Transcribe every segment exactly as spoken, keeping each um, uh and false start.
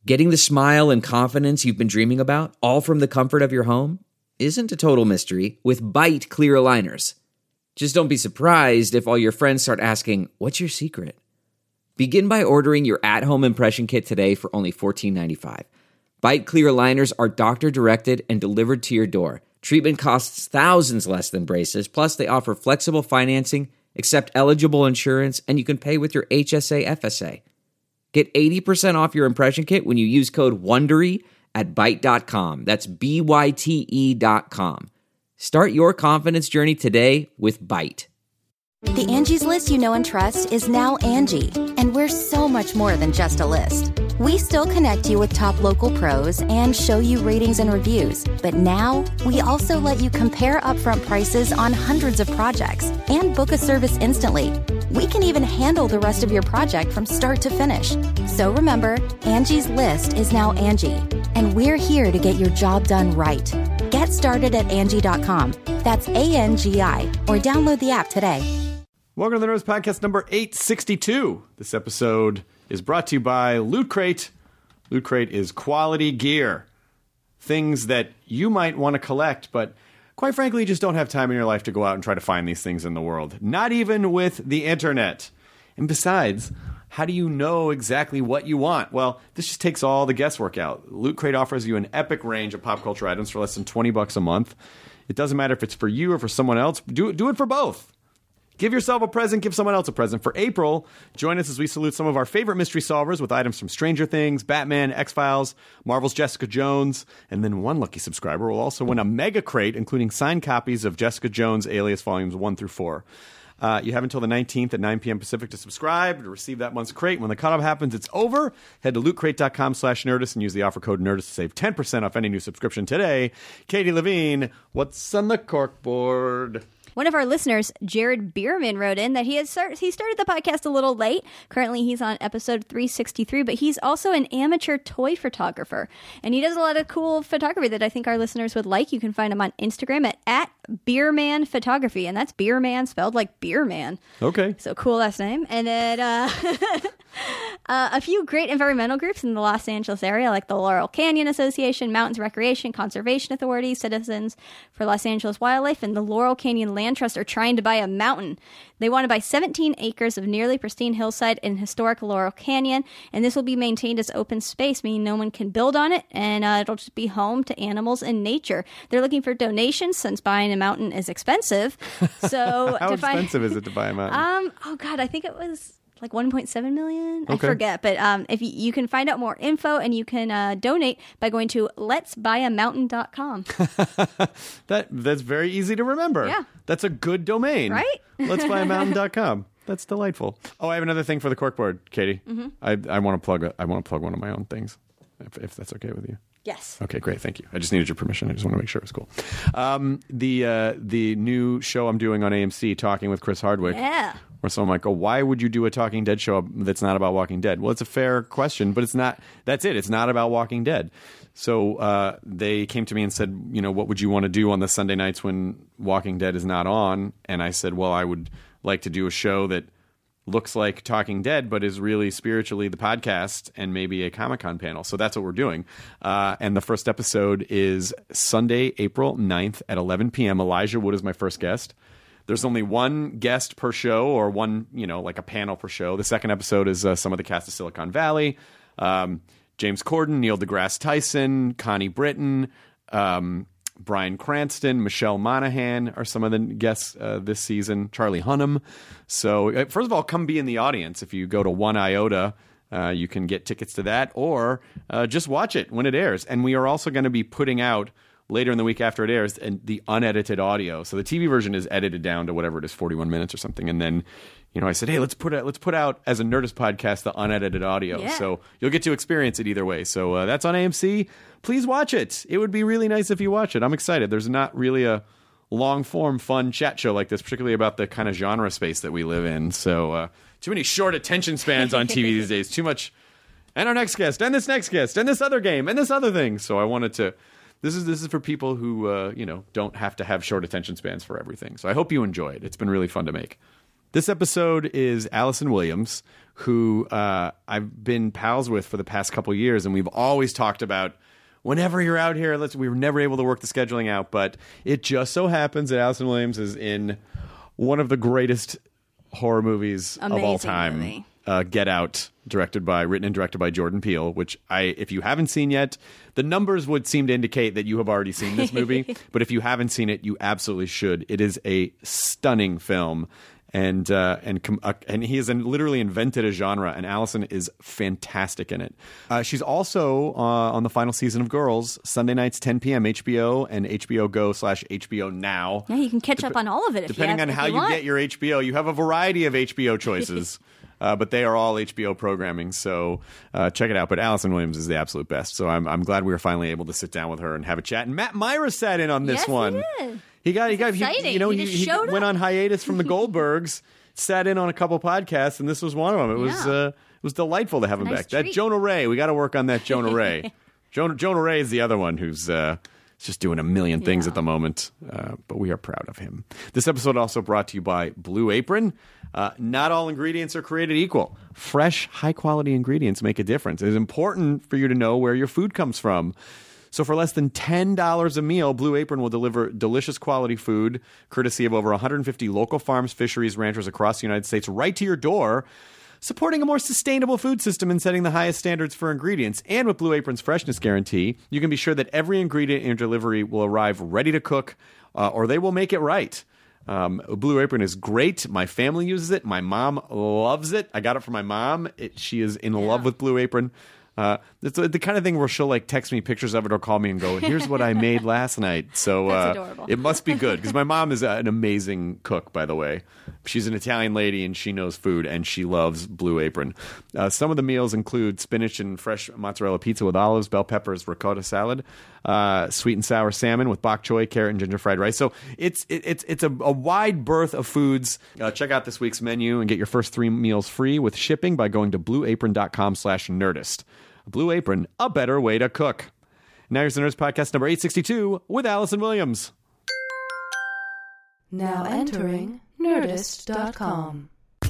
Getting the smile and confidence you've been dreaming about, all from the comfort of your home, isn't a total mystery with Byte clear aligners. Just don't be surprised if all your friends start asking, "What's your secret?" Begin by ordering your at-home impression kit today for only fourteen ninety-five. Byte clear aligners are doctor-directed and delivered to your door. Treatment costs thousands less than braces, plus they offer flexible financing, accept eligible insurance, and you can pay with your H S A F S A. Get eighty percent off your impression kit when you use code WONDERY at byte dot com. That's B Y T E dot com. Start your confidence journey today with Byte. The Angie's List you know and trust is now Angie, and we're so much more than just a list. We still connect you with top local pros and show you ratings and reviews, but now we also let you compare upfront prices on hundreds of projects and book a service instantly. We can even handle the rest of your project from start to finish. So remember, Angie's List is now Angie, and we're here to get your job done right. Get started at Angie dot com. That's A N G I, or download the app today. Welcome to the Nerds Podcast number eight sixty-two. This episode is brought to you by Loot Crate. Loot Crate is quality gear. Things that you might want to collect, but quite frankly, you just don't have time in your life to go out and try to find these things in the world. Not even with the internet. And besides, how do you know exactly what you want? Well, this just takes all the guesswork out. Loot Crate offers you an epic range of pop culture items for less than twenty bucks a month. It doesn't matter if it's for you or for someone else. Do, do it for both. Give yourself a present, give someone else a present. For April, join us as we salute some of our favorite mystery solvers with items from Stranger Things, Batman, X-Files, Marvel's Jessica Jones, and then one lucky subscriber will also win a mega crate, including signed copies of Jessica Jones Alias Volumes one through four. Uh, you have until the nineteenth at nine p.m. Pacific to subscribe to receive that month's crate. When the cutoff happens, it's over. Head to lootcrate.com slash Nerdist and use the offer code Nerdist to save ten percent off any new subscription today. Katie Levine, what's on the corkboard? One of our listeners, Jared Bierman, wrote in that he has start, he started the podcast a little late. Currently, he's on episode three sixty-three, but he's also an amateur toy photographer. And he does a lot of cool photography that I think our listeners would like. You can find him on Instagram at, at Bierman Photography. And that's Bierman spelled like Beer Man. Okay. So cool last name. And then uh, uh, a few great environmental groups in the Los Angeles area, like the Laurel Canyon Association, Mountains Recreation Conservation Authority, Citizens for Los Angeles Wildlife, and the Laurel Canyon Land Trust are trying to buy a mountain. They want to buy seventeen acres of nearly pristine hillside in historic Laurel Canyon, and this will be maintained as open space, meaning no one can build on it, and uh, it'll just be home to animals and nature. They're looking for donations since buying a mountain is expensive. So How to find, expensive is it to buy a mountain? Um, oh God, I think it was like one point seven million. Okay. I forget, but um, if you, you can find out more info and you can uh, donate by going to lets buy a mountain dot com. that that's very easy to remember. Yeah. That's a good domain. Right? lets buy a mountain dot com. That's delightful. Oh, I have another thing for the corkboard, Katie. Mm-hmm. I I want to plug I want to plug one of my own things, if, if that's okay with you. Yes. Okay, great. Thank you. I just needed your permission. I just want to make sure it was cool. Um, the uh, the new show I'm doing on A M C, Talking with Chris Hardwick. Yeah. Where someone might go, why would you do a Talking Dead show that's not about Walking Dead? Well, it's a fair question, but it's not. That's it. It's not about Walking Dead. So uh, they came to me and said, you know, what would you want to do on the Sunday nights when Walking Dead is not on? And I said, well, I would like to do a show that looks like Talking Dead, but is really spiritually the podcast and maybe a Comic-Con panel. So that's what we're doing. Uh, and the first episode is Sunday, April ninth at eleven p.m. Elijah Wood is my first guest. There's only one guest per show, or one, you know, like a panel per show. The second episode is uh, some of the cast of Silicon Valley. Um, James Corden, Neil deGrasse Tyson, Connie Britton, um, Bryan Cranston, Michelle Monaghan are some of the guests uh, this season. Charlie Hunnam. So, uh, first of all, come be in the audience. If you go to One Iota, uh, you can get tickets to that, or uh, just watch it when it airs. And we are also going to be putting out later in the week after it airs and the unedited audio. So the T V version is edited down to whatever it is, forty-one minutes or something. And then, you know, I said, hey, let's put it, let's put out as a Nerdist podcast the unedited audio. Yeah. So you'll get to experience it either way. So uh, that's on A M C. Please watch it. It would be really nice if you watch it. I'm excited. There's not really a long-form, fun chat show like this, particularly about the kind of genre space that we live in. So uh, too many short attention spans on T V these days. Too much. And our next guest, and this next guest, and this other game, and this other thing. So I wanted to... This is this is for people who, uh, you know, don't have to have short attention spans for everything. So I hope you enjoy it. It's been really fun to make. This episode is Allison Williams, who uh, I've been pals with for the past couple years, and we've always talked about whenever you're out here, let's, we were never able to work the scheduling out, but it just so happens that Allison Williams is in one of the greatest horror movies Amazing of all time. Movie. Uh, Get Out, directed by, written and directed by Jordan Peele, which I, if you haven't seen yet, the numbers would seem to indicate that you have already seen this movie. But if you haven't seen it, you absolutely should. It is a stunning film. And uh, and com- uh, and he has literally invented a genre, and Allison is fantastic in it. Uh, she's also uh, on the final season of Girls, Sunday nights, ten p.m. H B O and H B O Go slash H B O Now. Yeah, you can catch Dep- up on all of it. If depending you have, on if how you, you want. get your H B O, you have a variety of H B O choices. Uh, but they are all H B O programming, so uh, check it out. But Allison Williams is the absolute best, so I'm I'm glad we were finally able to sit down with her and have a chat. And Matt Myra sat in on this Yes, he one. did. He got he got he, exciting. you know He he, just he showed went up. on hiatus from the Goldbergs, sat in on a couple podcasts, and this was one of them. It was Yeah. uh, it was delightful to have him Nice back. That treat. Jonah Ray, we got to work on that Jonah Ray. Jonah Jonah Ray is the other one who's. Uh, just doing a million things Yeah. at the moment, uh, but we are proud of him. This episode also brought to you by Blue Apron. Uh, not all ingredients are created equal. Fresh, high-quality ingredients make a difference. It is important for you to know where your food comes from. So for less than ten dollars a meal, Blue Apron will deliver delicious quality food, courtesy of over one hundred fifty local farms, fisheries, ranchers across the United States, right to your door, supporting a more sustainable food system and setting the highest standards for ingredients. And with Blue Apron's freshness guarantee, you can be sure that every ingredient in your delivery will arrive ready to cook, uh, or they will make it right. Um, Blue Apron is great. My family uses it. My mom loves it. I got it for my mom. It, she is in love with Blue Apron. Uh, it's the kind of thing where she'll like text me pictures of it or call me and go, "Here's what I made last night." So That's uh, adorable. it must be good because my mom is uh, an amazing cook. By the way, she's an Italian lady and she knows food and she loves Blue Apron. Uh, some of the meals include spinach and fresh mozzarella pizza with olives, bell peppers, ricotta salad, uh, sweet and sour salmon with bok choy, carrot, and ginger fried rice. So it's it, it's it's a, a wide berth of foods. Uh, check out this week's menu and get your first three meals free with shipping by going to blue apron dot com slash nerdist. Blue Apron, a better way to cook. Now here's the Nerdist Podcast number eight sixty-two with Allison Williams. Now entering nerdist dot com.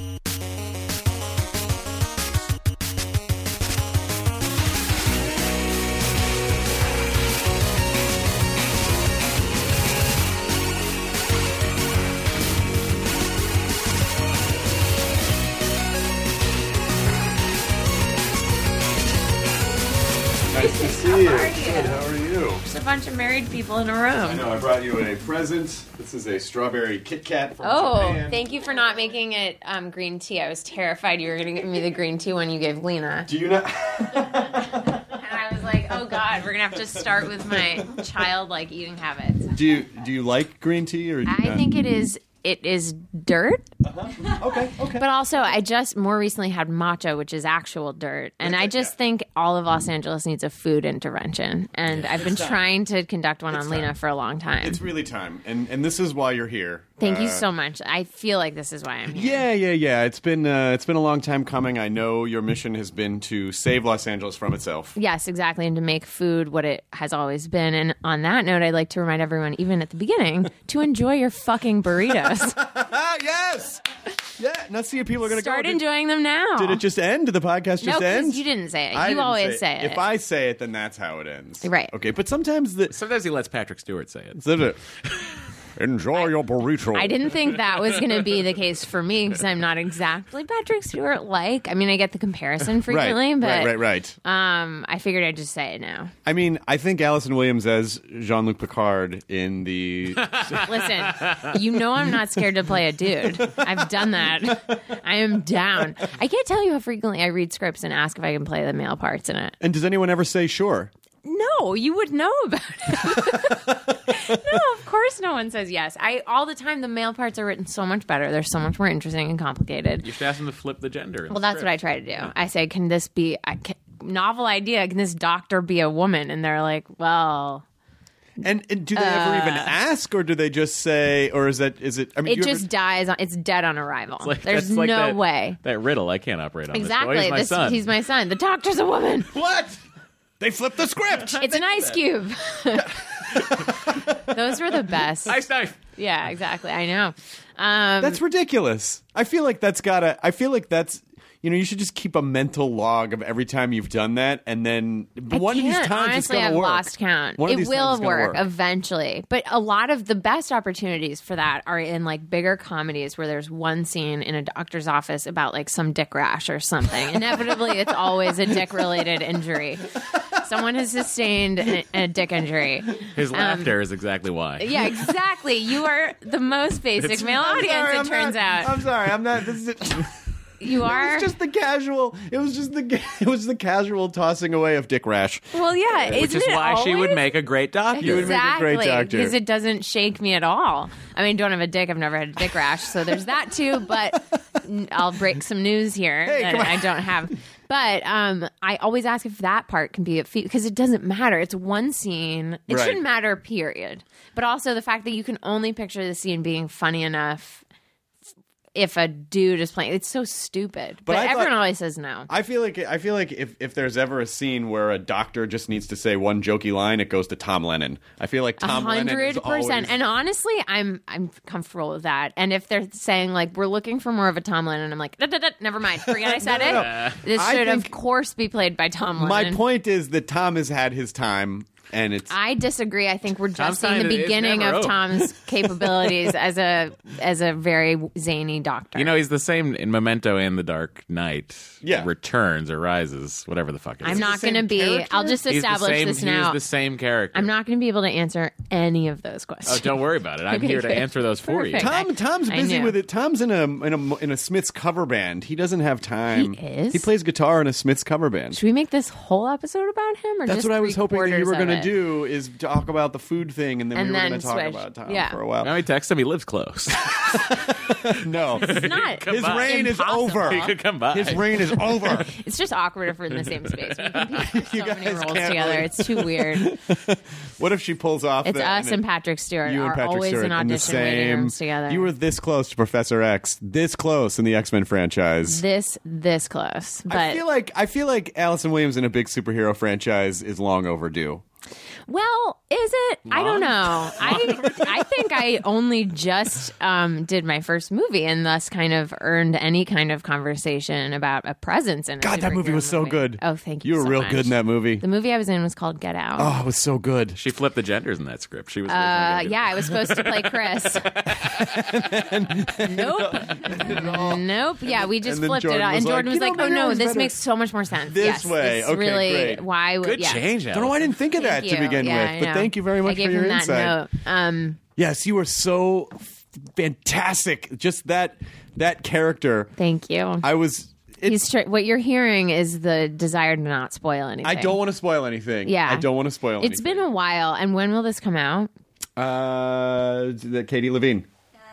Nice to see you. How are you? Good, how are you? There's a bunch of married people in a I room. know, I brought you a present. This is a strawberry Kit Kat from Oh, Japan. thank you for not making it um, green tea. I was terrified you were going to give me the green tea one you gave Lena. Do you not? And I was like, oh God, we're going to have to start with my childlike eating habits. do you do you like green tea or? Do you I not? think it is it is dirt, Okay, okay. but also I just more recently had matcha, which is actual dirt. And I just think all of Los Angeles needs a food intervention. And I've been trying to conduct one on Lena for a long time. It's really time, and and this is why you're here. Thank you Uh, so much. I feel like this is why I'm here. Yeah, yeah, yeah. It's been uh, it's been a long time coming. I know your mission has been to save Los Angeles from itself. Yes, exactly. And to make food what it has always been. And on that note, I'd like to remind everyone, even at the beginning, to enjoy your fucking burritos. Ah, yes. Yeah. Now see if people are going to Start go. enjoying them now. Did, did it just end? Did the podcast just No, 'cause end? you didn't say it. I You didn't always say it. If I say it, then that's how it ends. Right. Okay. But sometimes the Sometimes he lets Patrick Stewart say it. so the- enjoy your burrito. I didn't think that was going to be the case for me because I'm not exactly Patrick Stewart like. I mean, I get the comparison frequently, right, but right, right, right. Um, I figured I'd just say it now. I mean, I think Allison Williams as Jean-Luc Picard in the Listen, you know I'm not scared to play a dude. I've done that. I am down. I can't tell you how frequently I read scripts and ask if I can play the male parts in it. And does anyone ever say sure? No, you would know about it. No, of course no one says yes. I all the time the male parts are written so much better. They're so much more interesting and complicated. You should ask him to flip the gender. Well, that's what I try to do. I say, "Can this be a can, novel idea? Can this doctor be a woman?" And they're like, "Well, And, and do they ever even ask, or do they just say, or is that is it? I mean, it do you just ever- dies on. It's dead on arrival. Like, There's that's like no that- way." That riddle, I can't operate on Exactly. this. Boy, he's my This- son. he's my son. The doctor's a woman. what? They flipped the script. It's an ice cube. Those were the best. Nice knife. Yeah, exactly. I know. Um, That's ridiculous. I feel like that's gotta. I feel like that's. You know, you should just keep a mental log of every time you've done that, and then I one of these can't. times Honestly, it's going I've to work. lost count. One of It these will times it's gonna work, work. eventually. But a lot of the best opportunities for that are in like bigger comedies where there's one scene in a doctor's office about like some dick rash or something. Inevitably, it's always a dick-related injury. Someone has sustained a, a dick injury. His laughter is exactly why. Yeah, exactly. You are the most basic male I'm audience, sorry, it I'm turns not- out. I'm sorry. I'm not. This is. It. You are. It was just the casual. It was just the. It was the casual tossing away of dick rash. Well, yeah. Which is isn't it why she would always? make a great doctor. You would make a great Exactly, doctor. because it doesn't shake me at all. I mean, don't have a dick. I've never had a dick rash, so there's that too. But n- I'll break some news here Hey, that come on. I don't have. But um, I always ask if that part can be a feat because it doesn't matter. It's one scene. It Right. shouldn't matter, period. But also the fact that you can only picture the scene being funny enough if a dude is playing. It's so stupid. But, But I thought- everyone always says no. I feel like I feel like if, if there's ever a scene where a doctor just needs to say one jokey line, it goes to Tom Lennon. I feel like Tom Lennon is hundred always. percent. And honestly, I'm I'm comfortable with that. And if they're saying like we're looking for more of a Tom Lennon, I'm like, "Da, da, da, never mind. Forget I said No, no, it. no. This I should of think- course be played by Tom My Lennon. point is that Tom has had his time, and it's. I disagree. I think we're just Tom's seeing the time is beginning never of over. Tom's capabilities as a as a very zany doctor. You know, he's the same in Memento and The Dark Knight. Yeah. Returns or Rises, whatever the fuck it is. I'm not the same going to be. character? I'll just He's the establish same, this he now. is the same character. I'm not going to be able to answer any of those questions. Oh, don't worry about it. I'm Okay, here to good. answer those for you. Perfect. Tom Tom's I busy knew. with it. Tom's in a in a in a Smiths cover band. He doesn't have time. He is? He plays guitar in a Smiths cover band. Should we make this whole episode about him, or That's just what I was hoping that you were going to do is talk about the food thing, and then And we were then going to talk switch. about Tom Yeah. for a while. Now he texts him. He lives close. No, It's not. Come his by. reign is Impossible. over. He could come by. His reign is over. It's just awkward if we're in the same space. We compete for so You many guys roles can't together. really- It's too weird. What if she pulls off? It's the, us and Patrick Stewart you are and Patrick always Stewart in audition the same. waiting rooms together. You were this close to Professor X, this close in the X-Men franchise. this this close, but I feel like I feel like Allison Williams in a big superhero franchise is long overdue. well, is it? I don't know. I I think I only just um, did my first movie and thus kind of earned any kind of conversation about a presence in. A God, that movie superhero was so movie. good. Oh, thank you. You were so real much. good in that movie. The movie I was in was called Get Out. Oh, it was so good. She flipped the genders in that script. She was. Uh, originally gonna yeah, I was supposed to play Chris. nope. Nope. Yeah, we just And then flipped Jordan it out. was And like, Jordan was "You know, like, oh maybe I no, was this better makes so much more sense. this yes, way." It's Okay, really great. why would Good yes. change. I don't know why I didn't think of that Thank to you. begin Yeah, with, I but know. thank you very much I gave for your him that insight. note. Um, Yes, you were so f- fantastic. Just that that character. thank you. I was. It, He's tr- what you're hearing is the desire to not spoil anything. I don't want to spoil anything. Yeah. I don't want to spoil It's been a while. And when will this come out? a. Uh, the Katie Levine.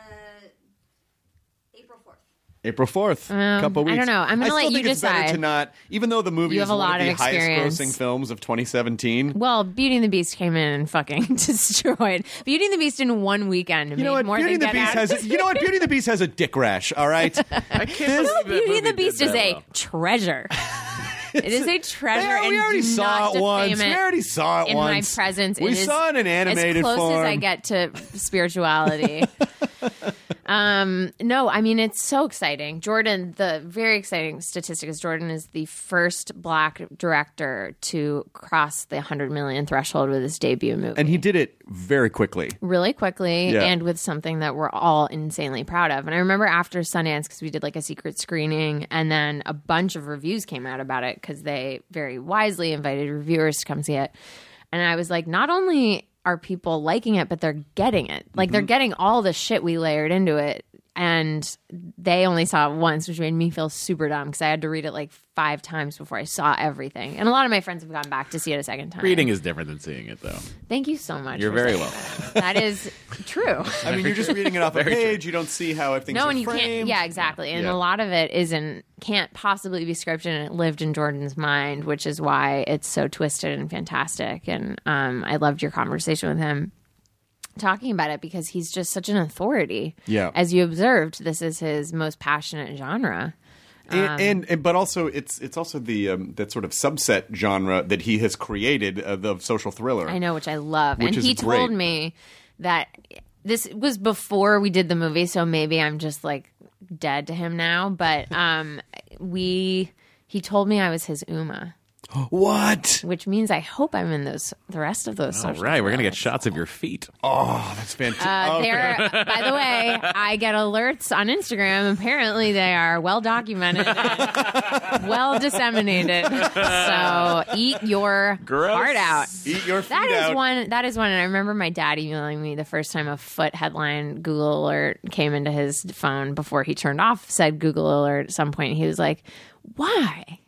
April fourth. April fourth, Um, couple I weeks. don't know. I'm gonna I let still you think it's better decide. to not, even though the movie You is have a one lot of the of experience. highest-grossing films of twenty seventeen. Well, Beauty and the Beast came in and fucking destroyed. Beauty and the Beast in one weekend. You made know what? more Beauty and than the Get Beast Out. has. You know what? Beauty and the Beast has a dick rash. All right. I can't This- believe that Beauty and movie the Beast did is that a well. treasure. It is a treasure. Yeah, we and already do saw not it once. defame We it already saw it in once. my presence. We It is saw it in animated as close form. as I get to spirituality. um, no, I mean it's so exciting. Jordan, the very exciting statistic is Jordan is the first black director to cross the one hundred million threshold with his debut movie. And he did it very quickly. really quickly Yeah. and with something that we're all insanely proud of. And I remember after Sundance, because we did like a secret screening, and then a bunch of reviews came out about it because they very wisely invited reviewers to come see it. And I was like, not only are people liking it, but they're getting it. Like they're getting all the shit we layered into it. And they only saw it once, which made me feel super dumb because I had to read it like five times before I saw everything. And a lot of my friends have gone back to see it a second time. Reading is different than seeing it, though. Thank you so much. You're for very saying welcome. that. That is true. I mean, you're just reading it off a Very true. page. You don't see how everything's No, and you framed. can't. Yeah, exactly. And Yeah. a lot of it isn't can't possibly be scripted, and it lived in Jordan's mind, which is why it's so twisted and fantastic. And um, I loved your conversation with him talking about it because he's just such an authority. Yeah. As you observed, this is his most passionate genre. And, and, and but also it's it's also the um, that sort of subset genre that he has created of the social thriller. I know, which I love. Which and is he great. told me that this was before we did the movie, so maybe I'm just like dead to him now. But um, we he told me I was his Uma. What? Which means I hope I'm in those the rest of those. All social right, we're gonna get thrillers. shots of your feet. Oh, that's fantastic. Uh, they're, by the way, I get alerts on Instagram. Apparently, they are well documented, and well disseminated. So eat your Gross. heart out. Eat your feet That is out. one. That is one. And I remember my dad emailing me the first time a foot headline Google alert came into his phone before he turned off said Google alert. At some point, he was like, "Why?"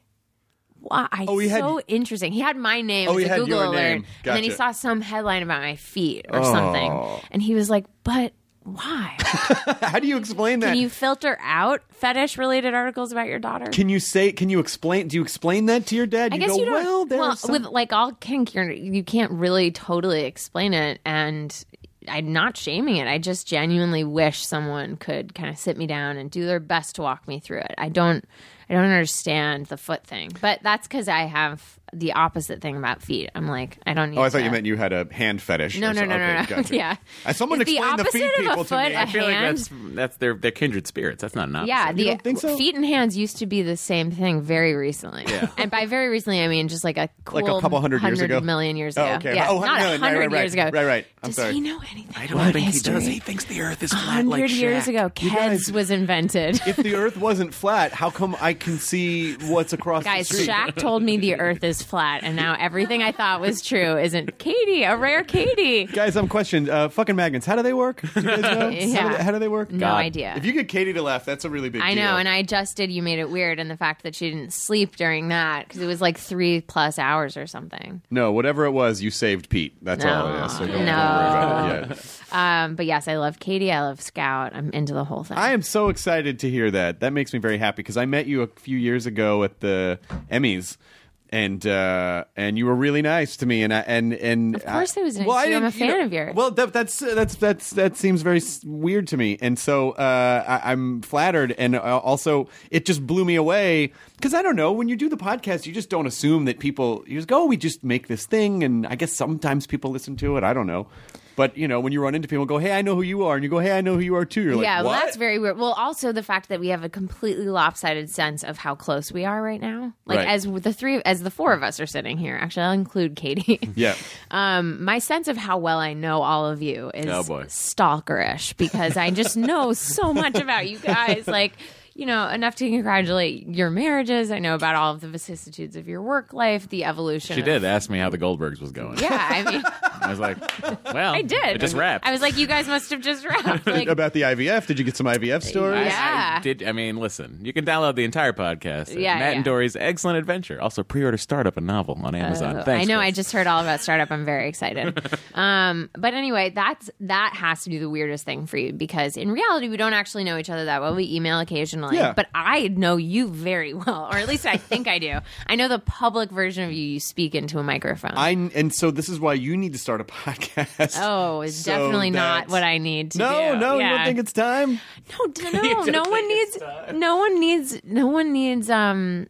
Why? Oh, he had- so interesting. He had my name Oh, as he a had Google your alert, name. and then he Gotcha. saw some headline about my feet or Oh. something, and he was like, "But why? How do you explain that? Can you filter out fetish-related articles about your daughter?" Can you say? Can you explain? Do you explain that to your dad? I You guess go, you don't. well, there well, are some- with like all kink, you're, you can't really totally explain it, and I'm not shaming it. I just genuinely wish someone could kind of sit me down and do their best to walk me through it. I don't. I don't understand the foot thing, but that's because I have the opposite thing about feet. I'm like, I don't need. Oh, I thought to- you meant you had a hand fetish. No, or no, so- no, no, okay, no. gotcha. Yeah. Uh, someone Is the explain the feet opposite of a people to foot me. a I feel like hand? that's that's their they're kindred spirits. That's not an opposite. Yeah, the don't think so? feet and hands used to be the same thing very recently. Yeah. And by very recently, I mean just like a cool Like a couple hundred years ago? million years Oh, ago. okay. Yeah, Oh, not a million. hundred Right, right, years right. ago. Right, right. I'm Does sorry. he know anything I about don't think history? he does. He thinks the Earth is A flat hundred like years Shaq. ago, You guys- Keds was invented. If the Earth wasn't flat, how come I can see what's across Guys, the street? Shaq told me the Earth is flat, and now everything I thought was true isn't. Katie, a rare Katie. Guys, I'm questioned. Uh, fucking magnets. How do they work? Do you guys know? How, do Yeah. they, how do they work? No God. idea. If you get Katie to laugh, that's a really big I deal. know, and I just did. You made it weird, and the fact that she didn't sleep during that because it was like three plus hours or something. No, whatever it was, you saved Pete. That's all it is. So don't, don't worry about it. Yeah. Um, but yes, I love Katie. I love Scout. I'm into the whole thing. I am so excited to hear that. That makes me very happy because I met you a few years ago at the Emmys. And uh, and you were really nice to me, and I, and and Of course I was nice well, to I you. I'm a didn't- you fan know, of yours. Well, that, that's that's that's that seems very s- weird to me, and so uh, I, I'm flattered, and uh, also it just blew me away because I don't know, when you do the podcast, you just don't assume that people you just go, oh, we just make this thing, and I guess sometimes people listen to it. I don't know. But, you know, when you run into people and go, hey, I know who you are, and you go, hey, I know who you are too. You're like, yeah, what? well, that's very weird. Well, also the fact that we have a completely lopsided sense of how close we are right now. Like Right. as the three, as the four of us are sitting here. Actually, I'll include Katie. Yeah. Um, my sense of how well I know all of you is Oh, boy. stalkerish because I just know so much about you guys. Like, you know, enough to congratulate your marriages. I know about all of the vicissitudes of your work life, the evolution. She of- did ask me how the Goldbergs was going. Yeah, I mean, I was like, well, I did. It just wrapped. I was like, you guys must have just wrapped. Like, About the I V F, did you get some I V F stories? I- Yeah. I did. I mean, listen, you can download the entire podcast. at Yeah, Matt yeah. and Dory's Excellent Adventure. Also, pre-order Startup, a novel on Amazon. Oh, Thanks. I know. I Chris. just heard all about startup. I'm very excited. um, but anyway, that's that has to be the weirdest thing for you because in reality, we don't actually know each other that well. We email occasionally, Yeah. but I know you very well, or at least I think I do. I know the public version of you. You speak into a microphone. I and so this is why you need to start a podcast. oh, it's So definitely not that's- what I need to No, do. no, you Yeah. don't think it's time? No, d- no, no one needs, no one needs, no one needs, um,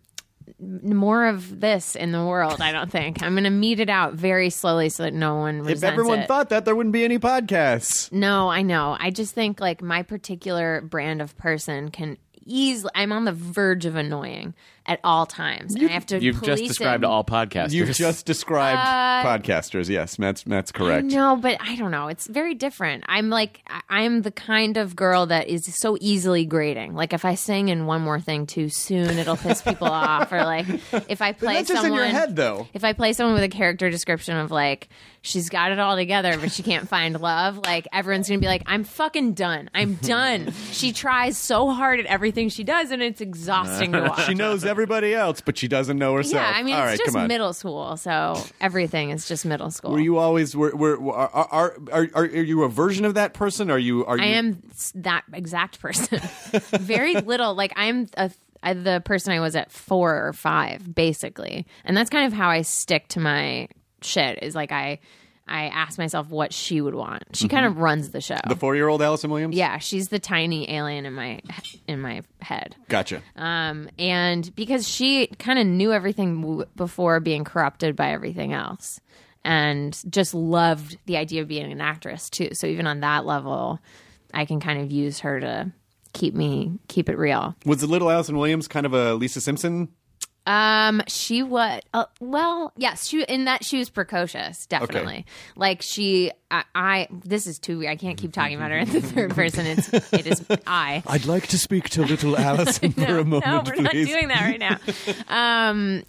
n- more of this in the world. I don't think I'm going to mete it out very slowly so that no one resents If everyone it. thought that, there wouldn't be any podcasts. No, I know. I just think like my particular brand of person can easily. I'm on the verge of annoying at all times. And I have to. You've just police described it. all podcasters. You've just described Uh, podcasters. Yes, Matt's, Matt's correct. No, but I don't know. It's very different. I'm like, I- I'm the kind of girl that is so easily grating. Like, if I sing in one more thing too soon, it'll piss people off. Or like, if I play that's just someone, in your head, though. if I play someone with a character description of like, she's got it all together, but she can't find love, like everyone's gonna be like, I'm fucking done. I'm done. She tries so hard at everything she does, and it's exhausting to watch. She knows everybody else, but she doesn't know herself. Yeah, I mean, All it's right, just come on. middle school, so everything is just middle school. Were you always were, were, are, are, are, are you a version of that person? Are you? Are you? I am that exact person. Very little. Like I'm a, I, the person I was at four or five, basically, and that's kind of how I stick to my shit. Is like I, I asked myself what she would want. She kind of runs the show. The four-year-old Allison Williams? Yeah, she's the tiny alien in my in my head. Gotcha. Um, and because she kind of knew everything w- before being corrupted by everything else, and just loved the idea of being an actress too. So even on that level, I can kind of use her to keep me keep it real. Was the little Allison Williams kind of a Lisa Simpson? Um, she was uh, well, yes. She in that she was precocious, definitely. Okay. Like she, I, I. This is too weird. I can't keep talking about her in the third person. It's it is I. I'd like to speak to little Allison no, for a moment, no, we're please. not doing that right now. um,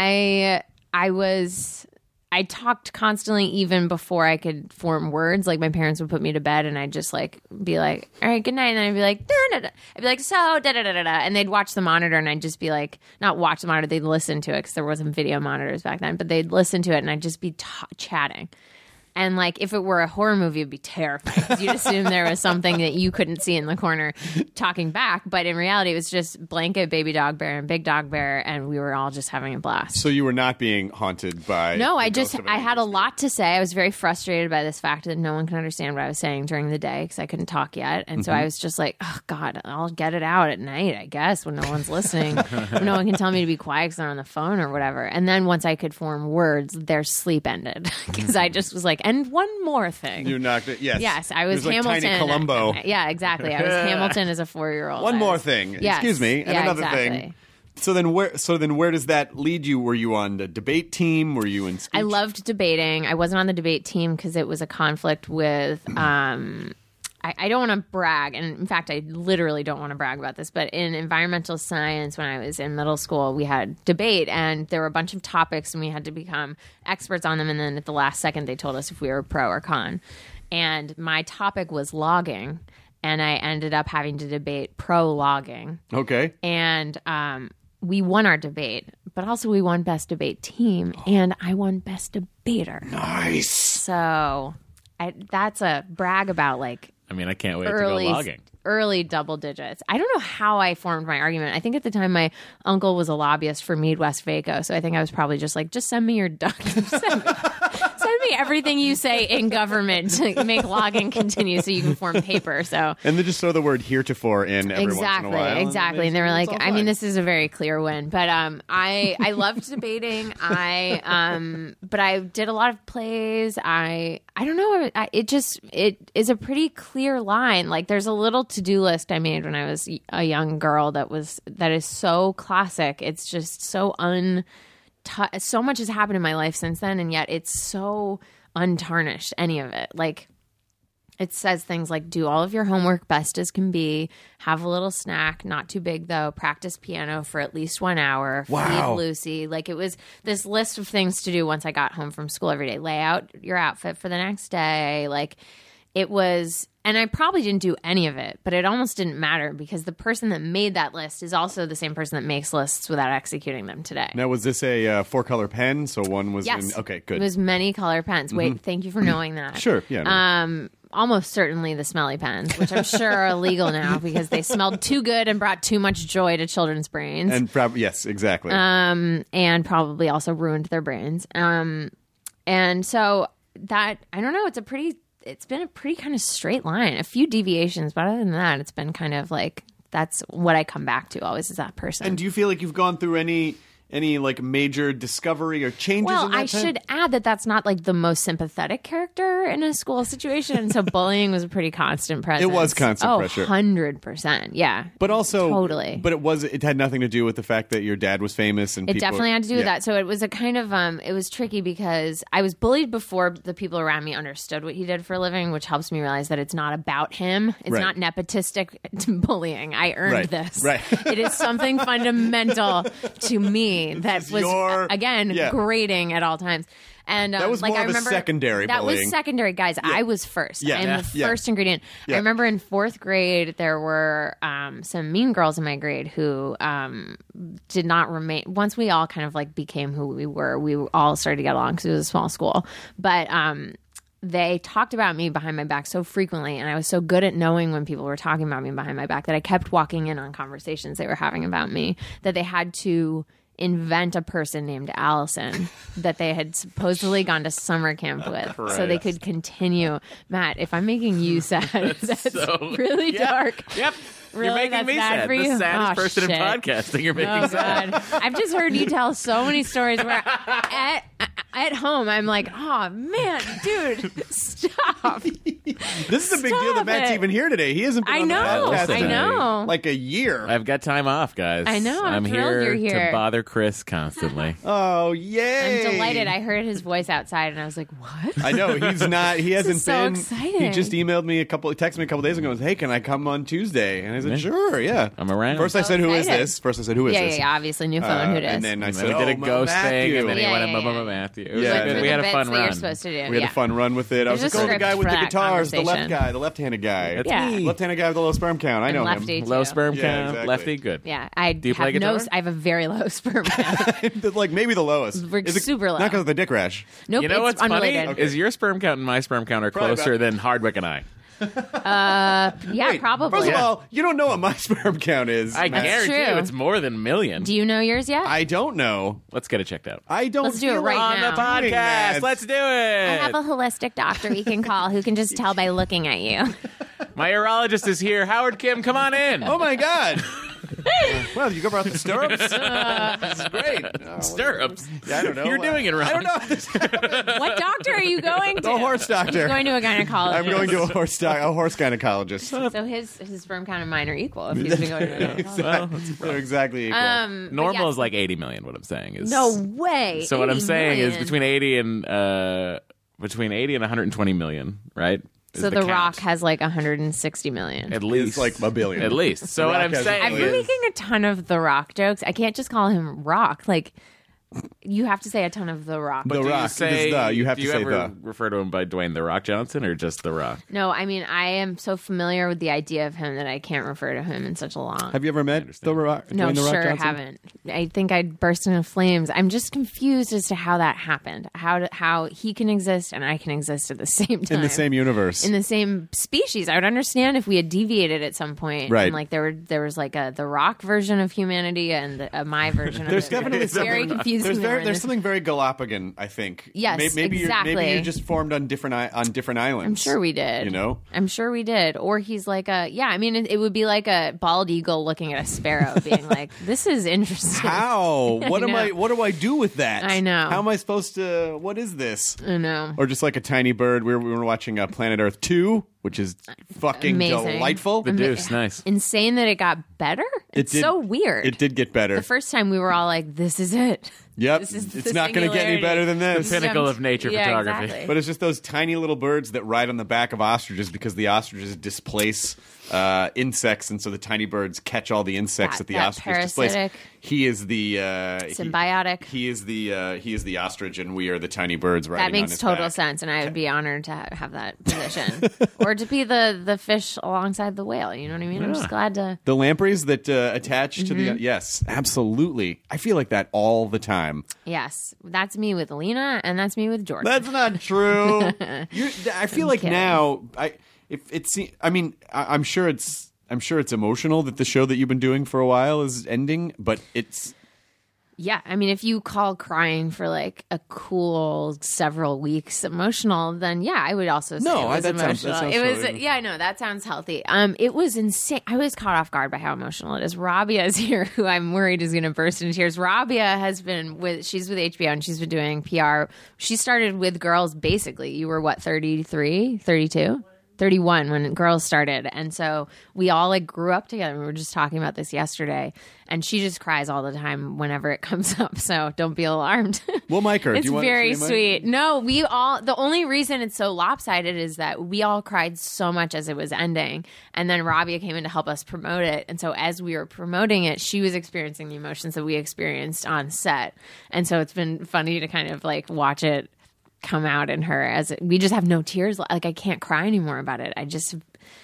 I I was. I talked constantly even before I could form words. Like my parents would put me to bed and I'd just like be like, all right, good night. And then I'd be like, da, da, da. I'd be like, so da da da da da. And they'd watch the monitor and I'd just be like, not watch the monitor, they'd listen to it because there wasn't video monitors back then, but they'd listen to it and I'd just be t- chatting. And like if it were a horror movie, it'd be terrifying because you'd assume there was something that you couldn't see in the corner talking back. But in reality, it was just Blanket, Baby Dog Bear, and Big Dog Bear, and we were all just having a blast. So you were not being haunted by... No, I the just ghost of I had a Elvis. lot to say. I was very frustrated by this fact that no one can understand what I was saying during the day because I couldn't talk yet, and so I was just like, oh God, I'll get it out at night, I guess, when no one's listening, when no one can tell me to be quiet because they're on the phone or whatever. And then once I could form words, their sleep ended because I just was like, and one more thing. You knocked it. Yes. Yes, I It was, was like Hamilton. Tiny Columbo. Yeah, exactly. I was Hamilton as a four-year-old. One I more was- thing. Yes. Excuse me. And Yeah, another exactly. thing. So then where so then where does that lead you? Were you on the debate team? Were you in speech? I loved debating. I wasn't on the debate team because it was a conflict with. Um, I, I don't want to brag, and in fact, I literally don't want to brag about this. But in environmental science, when I was in middle school, we had debate, and there were a bunch of topics, and we had to become experts on them. And then at the last second, they told us if we were pro or con. And my topic was logging, and I ended up having to debate pro logging. Okay. And um, we won our debate, but also we won best debate team, and I won best debater. Nice. So I, that's a brag about like I mean, I can't wait early to go logging. early double digits. I don't know how I formed my argument. I think at the time my uncle was a lobbyist for Mead West Vaco, so I think I was probably just like, just send me your duck. send, me, send me everything you say in government to make logging continue so you can form paper. So And then just throw the word heretofore in every exactly, once in a while. exactly. And they were it's like, all I mean, fine. this is a very clear win. But um, I I loved debating. I um, but I did a lot of plays. I I don't know. I, it just it is a pretty clear line. Like there's a little to do list I made when I was a young girl that was that is so classic. It's just so un. So much has happened in my life since then, and yet it's so untarnished. Any of it, like. It says things like, do all of your homework best as can be, have a little snack, not too big though, practice piano for at least one hour, Wow. feed Lucy. Like it was this list of things to do once I got home from school every day. Lay out your outfit for the next day. Like it was, and I probably didn't do any of it, but it almost didn't matter because the person that made that list is also the same person that makes lists without executing them today. Now, was this a uh, four-color pen? So one was Yes. in... Okay, good. It was many color pens. Wait, thank you for knowing that. Sure, yeah, no. Um, almost certainly the smelly pens, which I'm sure are illegal now because they smelled too good and brought too much joy to children's brains. And prob- yes, exactly. um, and probably also ruined their brains. Um, and so that, I don't know, it's a pretty, it's been a pretty kind of straight line. A few deviations, but other than that, it's been kind of like, that's what I come back to always is that person. And do you feel like you've gone through any any like major discovery or changes Well, in that I time? should add that that's not like the most sympathetic character in a school situation. So bullying was a pretty constant presence. was constant oh, pressure. one hundred percent. Yeah. But also, Totally. But it was. It had nothing to do with the fact that your dad was famous, and It people, definitely had to do with yeah. that. So it was a kind of um it was tricky because I was bullied before the people around me understood what he did for a living, which helps me realize that it's not about him. It's Right. not nepotistic bullying. I earned Right. this. Right. It is something fundamental to me that is was your- again yeah. grading at all times. And um, That was like more I of a remember secondary That bullying. was secondary, guys. I was first. Yeah. I'm Yeah. the Yeah. first ingredient. Yeah. I remember in fourth grade there were um, some mean girls in my grade who um, did not remain. Once we all kind of like became who we were, we all started to get along because it was a small school. But um, they talked about me behind my back so frequently, and I was so good at knowing when people were talking about me behind my back that I kept walking in on conversations they were having about me that they had to invent a person named Allison that they had supposedly gone to summer camp with so they could continue. Matt, if I'm making you sad, that's So- really yeah. dark. Yep. Really? You're making That's me bad sad. for The you? saddest Oh, person shit. in podcasting. You're making Oh sad. God! I've just heard you tell so many stories where at at home I'm like, oh man, dude, stop! This is a big deal that Stop Matt's it. even here today. He hasn't been I on the know, podcast I in, know. like a year. I've got time off, guys. I know, I'm thrilled here, you're here. to bother Chris constantly. Oh, yay. I'm delighted. I heard his voice outside and I was like, what? I know he's not. He hasn't is so been. exciting. He just emailed me a couple. Texted me a couple days ago. And goes, hey, can I come on Tuesday? And I said, Yeah. sure, yeah. I'm around. First, I So said, who is excited. this? First, I said, who is yeah, this? yeah, yeah. Obviously, new phone. Uh, Who it is? and then I And said, then we did oh, a ghost Matthew. thing, and then he Yeah, went yeah, and yeah. Mama Matthew. It was Yeah, like, and then- we had a the fun bits that you're run. supposed to do. We had yeah. a fun run with it. I was There's like, a oh, the guy script with for the that guitars, the left conversation. guy, the left-handed guy. That's Yeah. me. Left-handed guy with the low sperm count. I And know lefty, him. too. Low sperm Yeah, count, exactly. lefty, good. Yeah, I Do you play have no. guitar? I have a very low sperm count. like maybe the lowest. We're Is it- super low. Not because of the dick rash. Nope, You know it's what's unrelated. funny? Is your sperm count and my sperm count are Probably closer about- than Hardwick and I. Yeah, Wait, probably. First of all, you don't know what my sperm count is. I Matt. guarantee true. you it's more than a million. Do you know yours yet? I don't know. Let's get it checked out. I don't. Let's do it feel right like now. On the podcast. doing that. Let's do it. I have a holistic doctor you can call who can just tell by looking at you. My urologist is here. Howard Kim, come on in. Oh my god. Well, you go brought the stirrups. This is great. Oh, Stirrups. I don't know. You're doing it wrong. I don't know. What doctor are you going to? The horse doctor. He's going to a gynecologist. I'm going to a horse doc- a horse gynecologist. So his his sperm count and mine are equal if he's been going to a gynecologist. Well, They're exactly equal. Um, but normal yes. is like eighty million. What I'm saying is No way. So what I'm eighty saying is million. between eighty and uh, between eighty and one hundred twenty million, right? Is So The, count. Rock has like one hundred sixty million. at least It's like a billion. At least. So The what Rock I'm has a saying I've billion. been is making a ton of The Rock jokes. I can't just call him Rock. Like, you have to say a ton of The Rock. The do you Rock. say, It is the. You have do to you say ever the. refer to him by Dwayne The Rock Johnson or just The Rock? No, I mean, I am so familiar with the idea of him that I can't refer to him in such a long. Have you ever met the Rock? No, Dwayne The Rock sure Johnson? haven't. I think I'd burst into flames. I'm just confused as to how that happened. How to, how he can exist and I can exist at the same time In the same universe. in the same species. I would understand if we had deviated at some point, Right. And like there were there was like a the Rock version of humanity and the, a my version. There's of it. definitely It's very something- confusing. There's, that very, we're in there's this- something very Galapagos, I think. Yes, maybe, maybe You're, exactly. maybe you're just formed on different i- on different islands. I'm sure we did. You know? I'm sure we did. Or he's like a yeah. I mean, it, it would be like a bald eagle looking at a sparrow, being like, "This is interesting." How? What am know. I? What do I do with that? I know. How am I supposed to? What is this? I know. Or just like a tiny bird. We were, we were watching uh, Planet Earth two, which is fucking Amazing. delightful. The Deuce, nice. Insane that it got better. It's did- so weird. It did get better. The first time we were all like, "This is it." Yep. This is It's the not going to get any singularity. better than The this. pinnacle of nature Yeah, photography. exactly. But it's just those tiny little birds that ride on the back of ostriches because the ostriches displace uh, insects, and so the tiny birds catch all the insects That- that, the that ostriches displace. parasitic- He is the uh, he- Symbiotic. He, is the uh, he is the ostrich, and we are the tiny birds riding That on makes his total back. sense, and I would be honored to ha- have that position, or to be the the fish alongside the whale. You know what I mean? I'm just glad to. The lampreys that uh, attach to Mm-hmm. the yes, absolutely. I feel like that all the time. Yes, that's me with Lena, and that's me with Jordan. That's not true. You're, I feel like kidding. now, I if it's. I mean, I, I'm sure it's. I'm sure it's emotional that the show that you've been doing for a while is ending, but it's. Yeah, I mean, if you call crying for like a cool several weeks emotional, then yeah, I would also say No, it I- was that sounds- that emotional. sounds it was, totally- yeah, no, that sounds healthy. Um, it was insane. I was caught off guard by how emotional it is. Rabia is here, who I'm worried is going to burst into tears. Rabia has been with, she's with H B O and she's been doing P R. She started with Girls basically. You were what, thirty-three, thirty-two? thirty-one when Girls started, and so we all like grew up together. We were just talking about this yesterday, and she just cries all the time whenever it comes up, so don't be alarmed. We'll mic her. Do It's you want- very should we mic- sweet. No, we all, the only reason it's so lopsided is that we all cried so much as it was ending, and then Rabia came in to help us promote it, and so as we were promoting it, she was experiencing the emotions that we experienced on set, and so it's been funny to kind of like watch it come out in her as it, we just have no tears. Like I can't cry anymore about it. I just,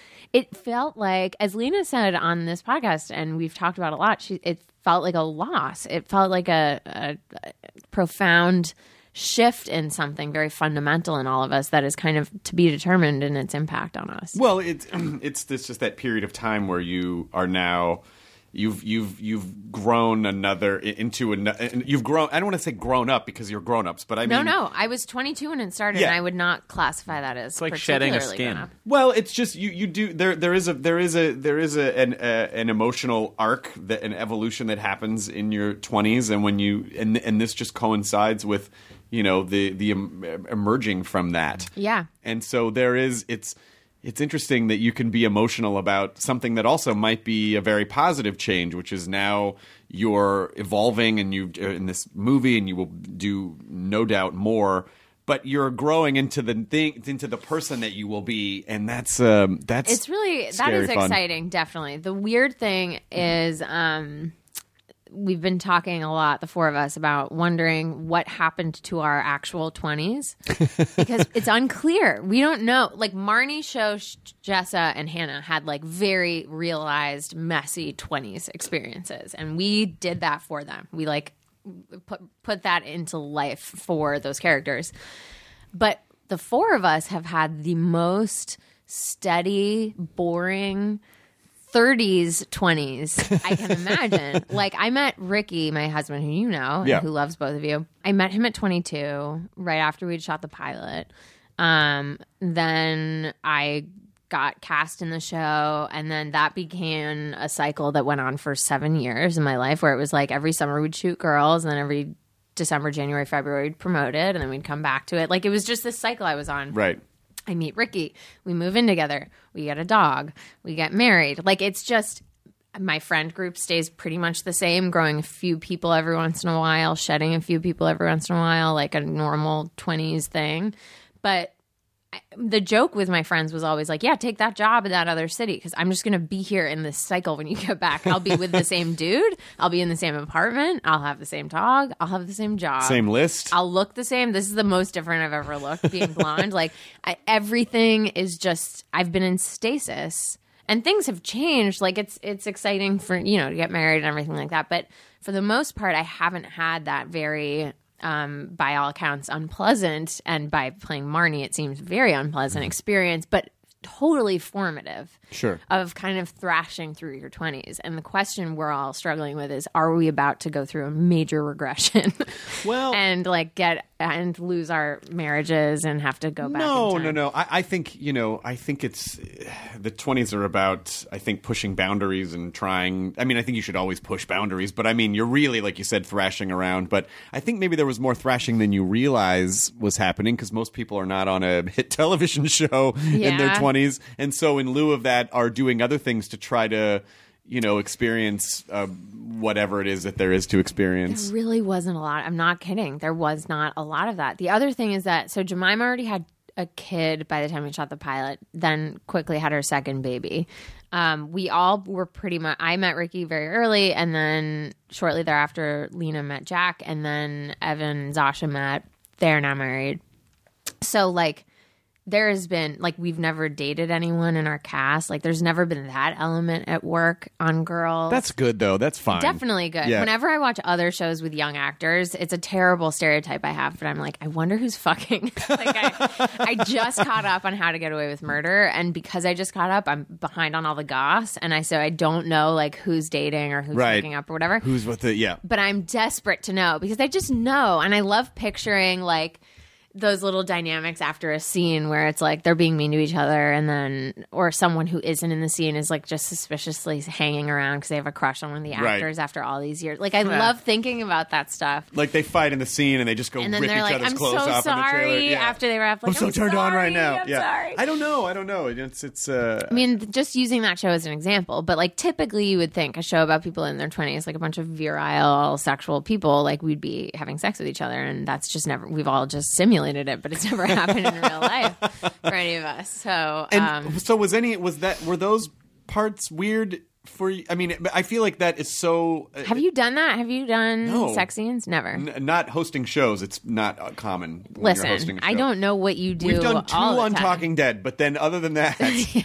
it felt like, as Lena said on this podcast, and we've talked about a lot, she, it felt like a loss. It felt like a, a, a profound shift in something very fundamental in all of us that is kind of to be determined in its impact on us. Well, it's it's this just that period of time where you are now. You've you've you've grown another into a you've grown. I don't want to say grown up because you're grown ups, but I mean No, no. I was twenty-two when it started, Yeah. and I would not classify that as It's like shedding a particularly skin. grown up. Well, it's just you. You do there. There is a there is a there is a an uh, an emotional arc that an evolution that happens in your twenties, and when you and and this just coincides with you know the the em- emerging from that. Yeah. And so there is it's. It's interesting that you can be emotional about something that also might be a very positive change, which is now you're evolving and you in this movie, and you will do no doubt more. But you're growing into the thing, into the person that you will be, and that's um, that's It's really that scary is fun. exciting. Definitely. The weird thing is, um, we've been talking a lot, the four of us, about wondering what happened to our actual twenties because it's unclear. We don't know. Like Marnie's show, Jessa and Hannah had like very realized, messy twenties experiences, and we did that for them. We like put put that into life for those characters. But the four of us have had the most steady, boring thirties, twenties I can imagine. Like I met Ricky, my husband, who you know, Yeah. and who loves both of you. I met him at twenty-two, right after we'd shot the pilot. Um, then I got cast in the show, and then that became a cycle that went on for seven years in my life, where it was like every summer we'd shoot girls, and then every December, January, February we'd promote it, and then we'd come back to it. Like it was just this cycle I was on. Right. I meet Ricky. We move in together. We get a dog. We get married. Like it's just my friend group stays pretty much the same, growing a few people every once in a while, shedding a few people every once in a while, like a normal twenties thing. But I, the joke with my friends was always like, yeah, take that job in that other city because I'm just going to be here in this cycle when you get back. I'll be with the same dude. I'll be in the same apartment. I'll have the same dog. I'll have the same job. Same list. I'll look the same. This is the most different I've ever looked being blonde. Like I, everything is just, I've been in stasis and things have changed. Like it's, it's exciting for, you know, to get married and everything like that. But for the most part, I haven't had that very, um, by all accounts, unpleasant. And by playing Marnie, it seems very unpleasant experience, but totally formative. Sure. Of kind of thrashing through your twenties. And the question we're all struggling with is, are we about to go through a major regression? Well- and like get and lose our marriages and have to go back No, in time? no, no. I, I think you know. I think it's the twenties are about. I think pushing boundaries and trying. I mean, I think you should always push boundaries, but I mean, you're really, like you said, thrashing around. But I think maybe there was more thrashing than you realize was happening because most people are not on a hit television show in their Yeah. twenties, and so in lieu of that, are doing other things to try to, you know, experience uh, whatever it is that there is to experience. There really wasn't a lot. I'm not kidding. There was not a lot of that. The other thing is that, so Jemima already had a kid by the time we shot the pilot, then quickly had her second baby. Um, we all were pretty much, I met Ricky very early, and then shortly thereafter, Lena met Jack, and then Evan and Zasha met. They're now married. So, like, there has been, like, we've never dated anyone in our cast. Like, there's never been that element at work on Girls. That's good, though. That's fine. Definitely good. Yeah. Whenever I watch other shows with young actors, it's a terrible stereotype I have, but I'm like, I wonder who's fucking. Like, I, I just caught up on How to Get Away with Murder, and because I just caught up, I'm behind on all the goss, and I so I don't know, like, who's dating or who's Right. hooking up or whatever. Who's with the yeah? But I'm desperate to know because I just know, and I love picturing, like, those little dynamics after a scene where it's like they're being mean to each other, and then or someone who isn't in the scene is like just suspiciously hanging around because they have a crush on one of the Right. actors after all these years. Like I love thinking about that stuff. Like they fight in the scene and they just go And then rip they're each like, other's "I'm clothes so off in the trailer. sorry," Yeah. after they wrap. Like, I'm so "I'm turned on right sorry, now. I'm yeah, sorry." I don't know. I don't know. It's it's. Uh, I mean, just using that show as an example, but like typically you would think a show about people in their twenties, like a bunch of virile sexual people, like we'd be having sex with each other, and that's just never. We've all just simulated it, but it's never happened in real life for any of us. So, and um, so was any was that were those parts weird for you? I mean, I feel like that is so. Uh, have you done that? Have you done No. sex scenes? Never. n- not hosting shows? It's not uh, common. When you're hosting Listen, a I show. don't know what you do. We've done two all the on time. Talking Dead, but then other than that,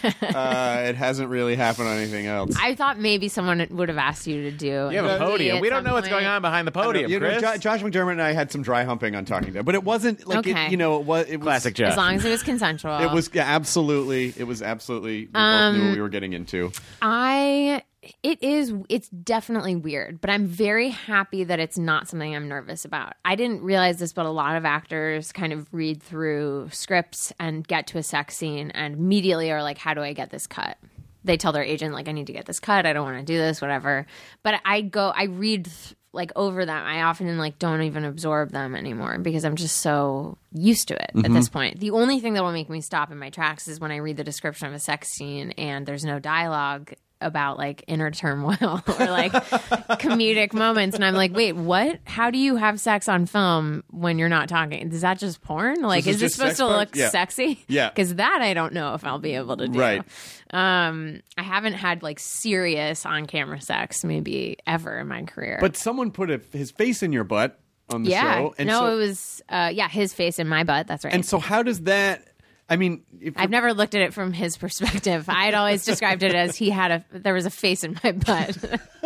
uh, it hasn't really happened on anything else. I thought maybe someone would have asked you to do. You have a maybe podium. at We don't some know what's point. going on behind the podium, you know, Chris. Jo- Josh McDermott and I had some dry humping on Talking Dead, but it wasn't like Okay. it, you know, it was it was Classic Josh. As long as it was consensual. It was yeah, absolutely. It was absolutely. We both knew what we were getting into. I It is, it's definitely weird, but I'm very happy that it's not something I'm nervous about. I didn't realize this, but a lot of actors kind of read through scripts and get to a sex scene and immediately are like, how do I get this cut? They tell their agent, like, I need to get this cut. I don't want to do this, whatever. But I go, I read like over them. I often like don't even absorb them anymore because I'm just so used to it mm-hmm. at this point. The only thing that will make me stop in my tracks is when I read the description of a sex scene and there's no dialogue about like inner turmoil or like comedic moments, and I'm like, wait, what? How do you have sex on film when you're not talking? Is that just porn? Like, this is is this supposed to parts? look yeah. sexy? Yeah, because that I don't know if I'll be able to do. Right. Um, I haven't had like serious on-camera sex maybe ever in my career. But someone put a, his face in your butt on the yeah. show. And no, so, it was uh, yeah, his face in my butt. That's right. And so, how does that? I mean, if I've never looked at it from his perspective. I'd always described it as he had a there was a face in my butt.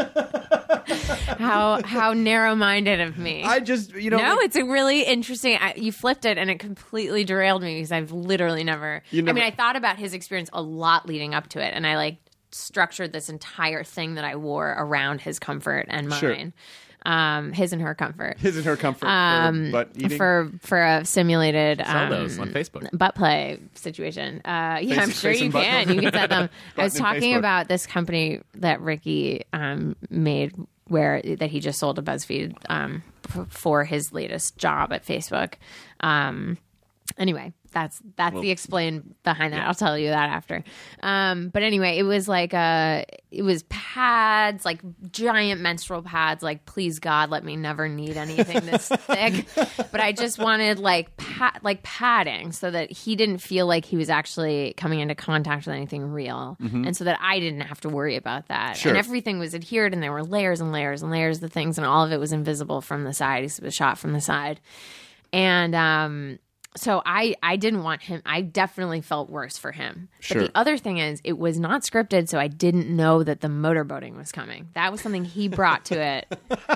how how narrow-minded of me. I just, you know, no, like, it's a really interesting. I, you flipped it, and it completely derailed me because I've literally never, never. I mean, I thought about his experience a lot leading up to it, and I like structured this entire thing that I wore around his comfort and mine. Sure. Um, his and her comfort. His and her comfort Um, for butt eating. for for a simulated Sell um, those on Facebook. butt play situation. Uh, yeah, Face- I'm sure face you and button. can. You can set them. I was Button and talking Facebook. about this company that Ricky um, made, where that he just sold to BuzzFeed um, f- for his latest job at Facebook. Um, anyway, that's that's Well, the explain behind that. I'll tell you that after. Um, but anyway, it was like uh it was pads, like giant menstrual pads. Like, please God, let me never need anything this thick. But I just wanted like pa- like padding so that he didn't feel like he was actually coming into contact with anything real, and so that I didn't have to worry about that. Sure. And everything was adhered, and there were layers and layers and layers of things, and all of it was invisible from the side. It was shot from the side, and um. So I, I didn't want him. I definitely felt worse for him. Sure. But the other thing is, it was not scripted, so I didn't know that the motorboating was coming. That was something he brought to it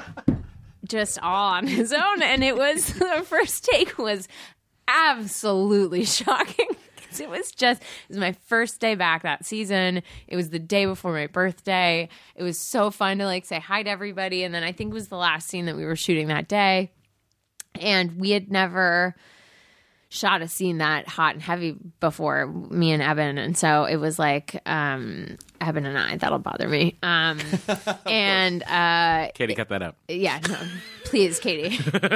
just all on his own. And it was, the first take was absolutely shocking. It was just, it was my first day back that season. It was the day before my birthday. It was so fun to like say hi to everybody. And then I think it was the last scene that we were shooting that day. And we had never shot a scene that hot and heavy before, me and Eben, and so it was like um Eben and I, that'll bother me. Um and uh Katie, cut that out. yeah, no, please, Katie.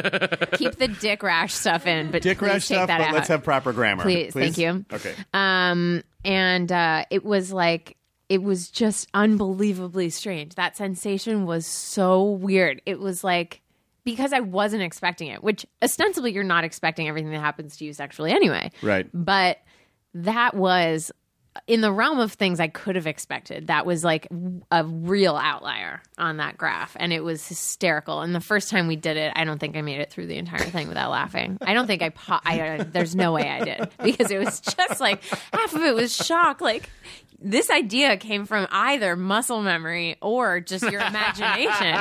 Keep the dick rash stuff in, but Dick please rash take stuff, that but out. let's have proper grammar. Please, thank you. Okay. Um and uh it was like it was just unbelievably strange. That sensation was so weird. It was like, because I wasn't expecting it, which ostensibly you're not expecting everything that happens to you sexually anyway. Right. But that was in the realm of things I could have expected. That was like a real outlier on that graph. And it was hysterical. And the first time we did it, I don't think I made it through the entire thing without laughing. I don't think I, po- I uh, there's no way I did, because it was just like half of it was shock. Like, this idea came from either muscle memory or just your imagination.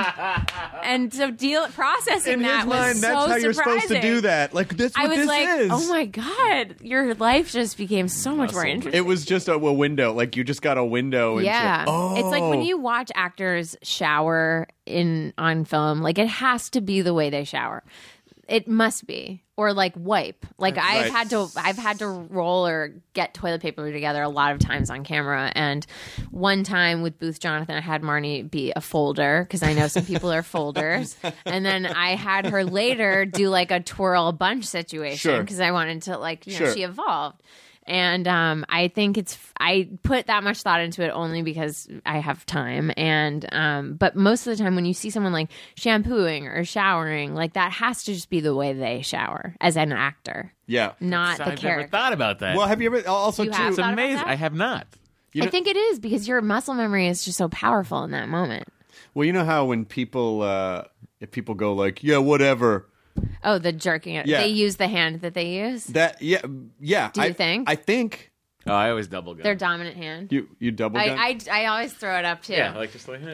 And so deal processing In that his was mind, that's so how you're supposed to surprising. do that. Like, that's what I was this like, is. oh my God, your life just became so much more interesting. It was just a, a window. Like, you just got a window. Into, Yeah. oh. It's like when you watch actors shower in on film, like it has to be the way they shower. It must be. Or like wipe. Like I've Right. had to I've had to roll or get toilet paper together a lot of times on camera. And one time with Booth Jonathan, I had Marnie be a folder, because I know some people are folders. And then I had her later do like a twirl bunch situation, Sure. because I wanted to, like, you know, Sure. she evolved. And um, I think it's I put that much thought into it only because I have time. And um, but most of the time when you see someone like shampooing or showering, like that has to just be the way they shower as an actor, Yeah. not So the I've never character. thought about that. Well, have you ever also You too? have it's thought about amazing. that? I have not. You know- I think it is, because your muscle memory is just so powerful in that moment. Well, you know how when people, uh, if people go like, yeah, whatever. Oh, the jerking it. Yeah. They use the hand that they use. That yeah yeah. Do you I, think? I think Oh, I always double gun. Their dominant hand. you you double gun. I, I I always throw it up too. yeah, like just like. Eh.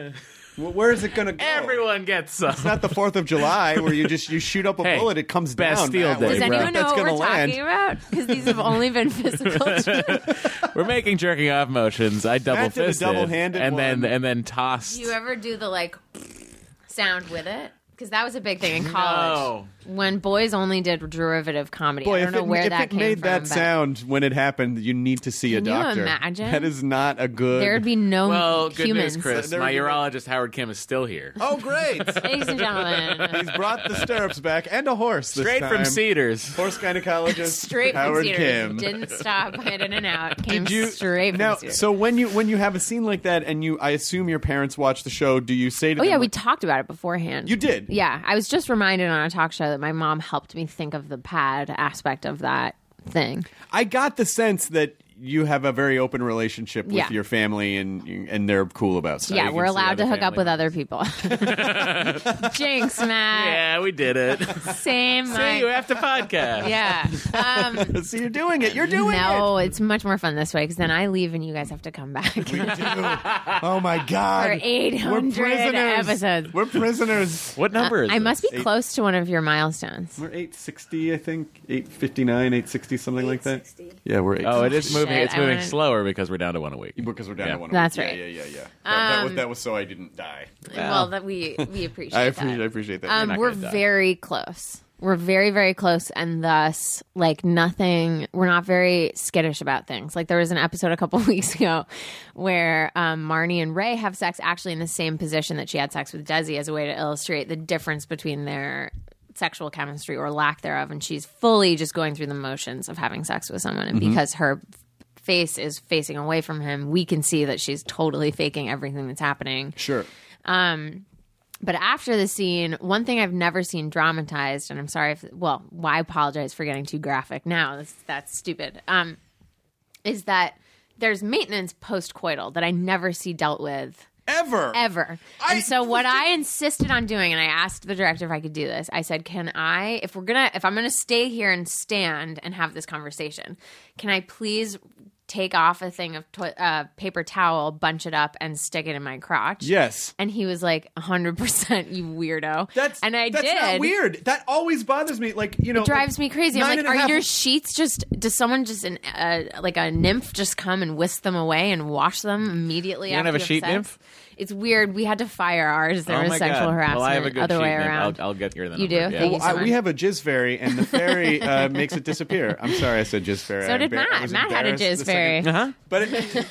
Well, where is it going to go? Everyone gets some. It's not the Fourth of July where you just you shoot up a Hey, bullet, it comes down. Bastille that Day, way. Does bro. anyone know That's what gonna we're land. talking about? Because these have only been physical. We're making jerking off motions. I double Matt did a fisted, double-handed and then one. and then tossed. Do you ever do the like sound with it? Because that was a big thing in college. No. When boys only did derivative comedy. Boy, I don't if know it, where if that it came made from. that but sound when it happened, you need to see Can a you doctor. imagine? That is not a good. There'd be no Well, good humans. news, Chris. There My would be no- urologist Howard Kim is still here. Oh, great! Ladies and gentlemen. He's brought the stirrups back and a horse. This Straight time. from Cedars. Horse gynecologist Straight from Howard Cedars. Kim. Didn't stop in and out. Came Did you straight from now? Cedars. So when you when you have a scene like that, and you, I assume your parents watch the show. Do you say to Oh them? yeah, we like- talked about it beforehand. You did? Yeah, I was just reminded on a talk show that my mom helped me think of the pad aspect of that thing. I got the sense that you have a very open relationship with Yeah. your family, and and they're cool about stuff. yeah, you we're can see allowed to other hook up family with other people. Jinx, Matt. Yeah, we did it. Same. See like- you after podcast. yeah. Um, So you're doing it. You're doing no, it's much more fun this way because then I leave and you guys have to come back it. Oh my God! for eight We're hundred prisoners. episodes. We're prisoners. What number is I this? must be Eight. close to one of your milestones. We're eight sixty, I think. eight fifty-nine, eight sixty, something like that. Yeah, we're eight. Oh, it is moving. Shit, It's I moving wanna- slower because we're down to one a week. Because we're down Yeah. to one. That's yeah, right. Yeah, yeah, yeah. That, that, was, Um, that was so I didn't die. Well, that we we appreciate. I that. appreciate. I appreciate that. Um, not we're gonna die. very close. We're very, very close, and thus, like, nothing. We're not very skittish about things. Like, there was an episode a couple weeks ago where um, Marnie and Ray have sex actually in the same position that she had sex with Desi, as a way to illustrate the difference between their sexual chemistry or lack thereof. And she's fully just going through the motions of having sex with someone, and because her face is facing away from him, we can see that she's totally faking everything that's happening. Sure. Um, but after the scene, one thing I've never seen dramatized, and I'm sorry if, well, I apologize for getting too graphic now. That's, that's stupid. Um, is that there's maintenance post-coital that I never see dealt with Ever. ever. I- And so what I insisted on doing, and I asked the director if I could do this, I said, can I, if we're gonna, if I'm gonna stay here and stand and have this conversation, can I please take off a thing of to- uh, paper towel, bunch it up, and stick it in my crotch? Yes. And he was like, one hundred percent, you weirdo. That's and I that's did. not weird. That always bothers me. Like you know, It drives me crazy. nine I'm like, and a are half- your sheets just? Does someone just an uh, like a nymph just come and whisk them away and wash them immediately? You don't after have a sheet sex? nymph? It's weird. We had to fire ours. There oh was my sexual God. harassment. Well, I have a good other sheet way nymph. around. I'll, I'll get your You number. do? Yeah. Thank you so I, much. we have a jizz fairy, and the fairy uh, makes it disappear. I'm sorry, I said jizz fairy. So I did embar- I Matt. was Matt had a embarrassed jizz the second- fairy. Uh-huh. But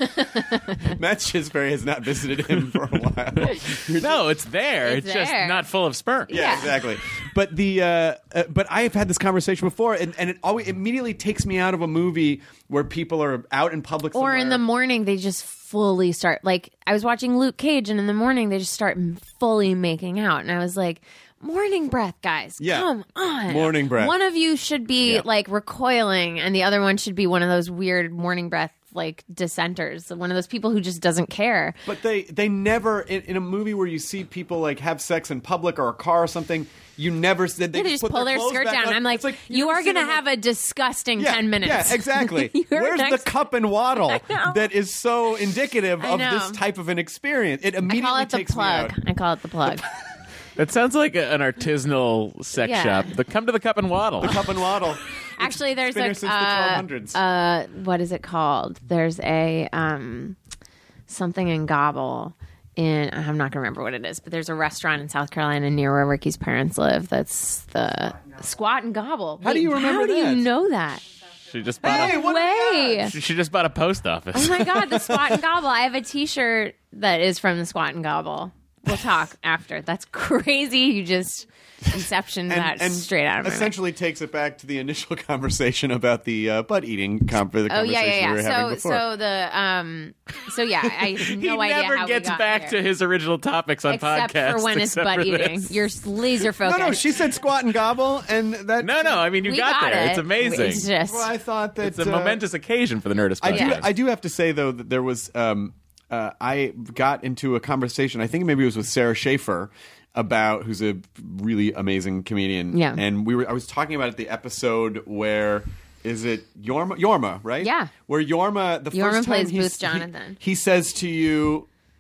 it, Matt's jizz fairy has not visited him for a while. No, it's there. It's, It's just there. not full of sperm. Yeah, Yeah. exactly. But the uh, uh, but I have had this conversation before, and, and it always immediately takes me out of a movie where people are out in public Or in the somewhere. morning, they just fully start. Like, I was watching Luke Cage, and in the morning, they just start fully making out. And I was like, morning breath, guys. Yeah. Come on. Morning breath. One of you should be, Yeah. like, recoiling, and the other one should be one of those weird morning breath, like, dissenters. One of those people who just doesn't care. But they they never in, in a movie where you see people like have sex in public or a car or something. You never said they, Yeah, they just put pull their clothes skirt back down. up. I'm like, It's like you never are see going to them, have like- a disgusting yeah, ten minutes. Yeah, exactly. You're Where's next- the cup and waddle know. that is so indicative I of know. this type of an experience? It I immediately call it the takes me plug. out. I call it the plug. That sounds like a, an artisanal sex Yeah. shop. The come to the cup and waddle. The cup and waddle. Actually, there's been a here since the uh, twelve hundreds. uh, what is it called? There's a um, something in Gobble. In I'm not gonna remember what it is, but there's a restaurant in South Carolina near where Ricky's parents live. That's the Squat and Gobble. How do you Wait, remember How do that? you know that? She just bought Hey, a, what do we Way. got? she, she just bought a post office. Oh my god, the Squat and Gobble. I have a T-shirt that is from the Squat and Gobble. We'll talk after. That's crazy. You just inception that straight out of my mouth. essentially takes it back to the initial conversation about the uh, butt eating com- the Oh conversation yeah, yeah, we were yeah. having So, before. so the um, so yeah, I have he no idea never how gets we got back here. to his original topics on except podcasts. for when it's except butt for eating. this. You're laser no, focused. no, she said squat and gobble, and that. No, no. I mean, you we got, got there. it. It's amazing. It's just Well, I thought that It's a uh, momentous occasion for the Nerdist I do. podcast. I do have to say though that there was. Um, uh, I got into a conversation. I think maybe it was with Sarah Schaefer about who's a really amazing comedian. Yeah. And we were. I was talking about it the episode where. Is it Yorma? Yorma, right? Yeah. Where Yorma, the Yorma first time plays he's- Booth Jonathan. He, he says to you,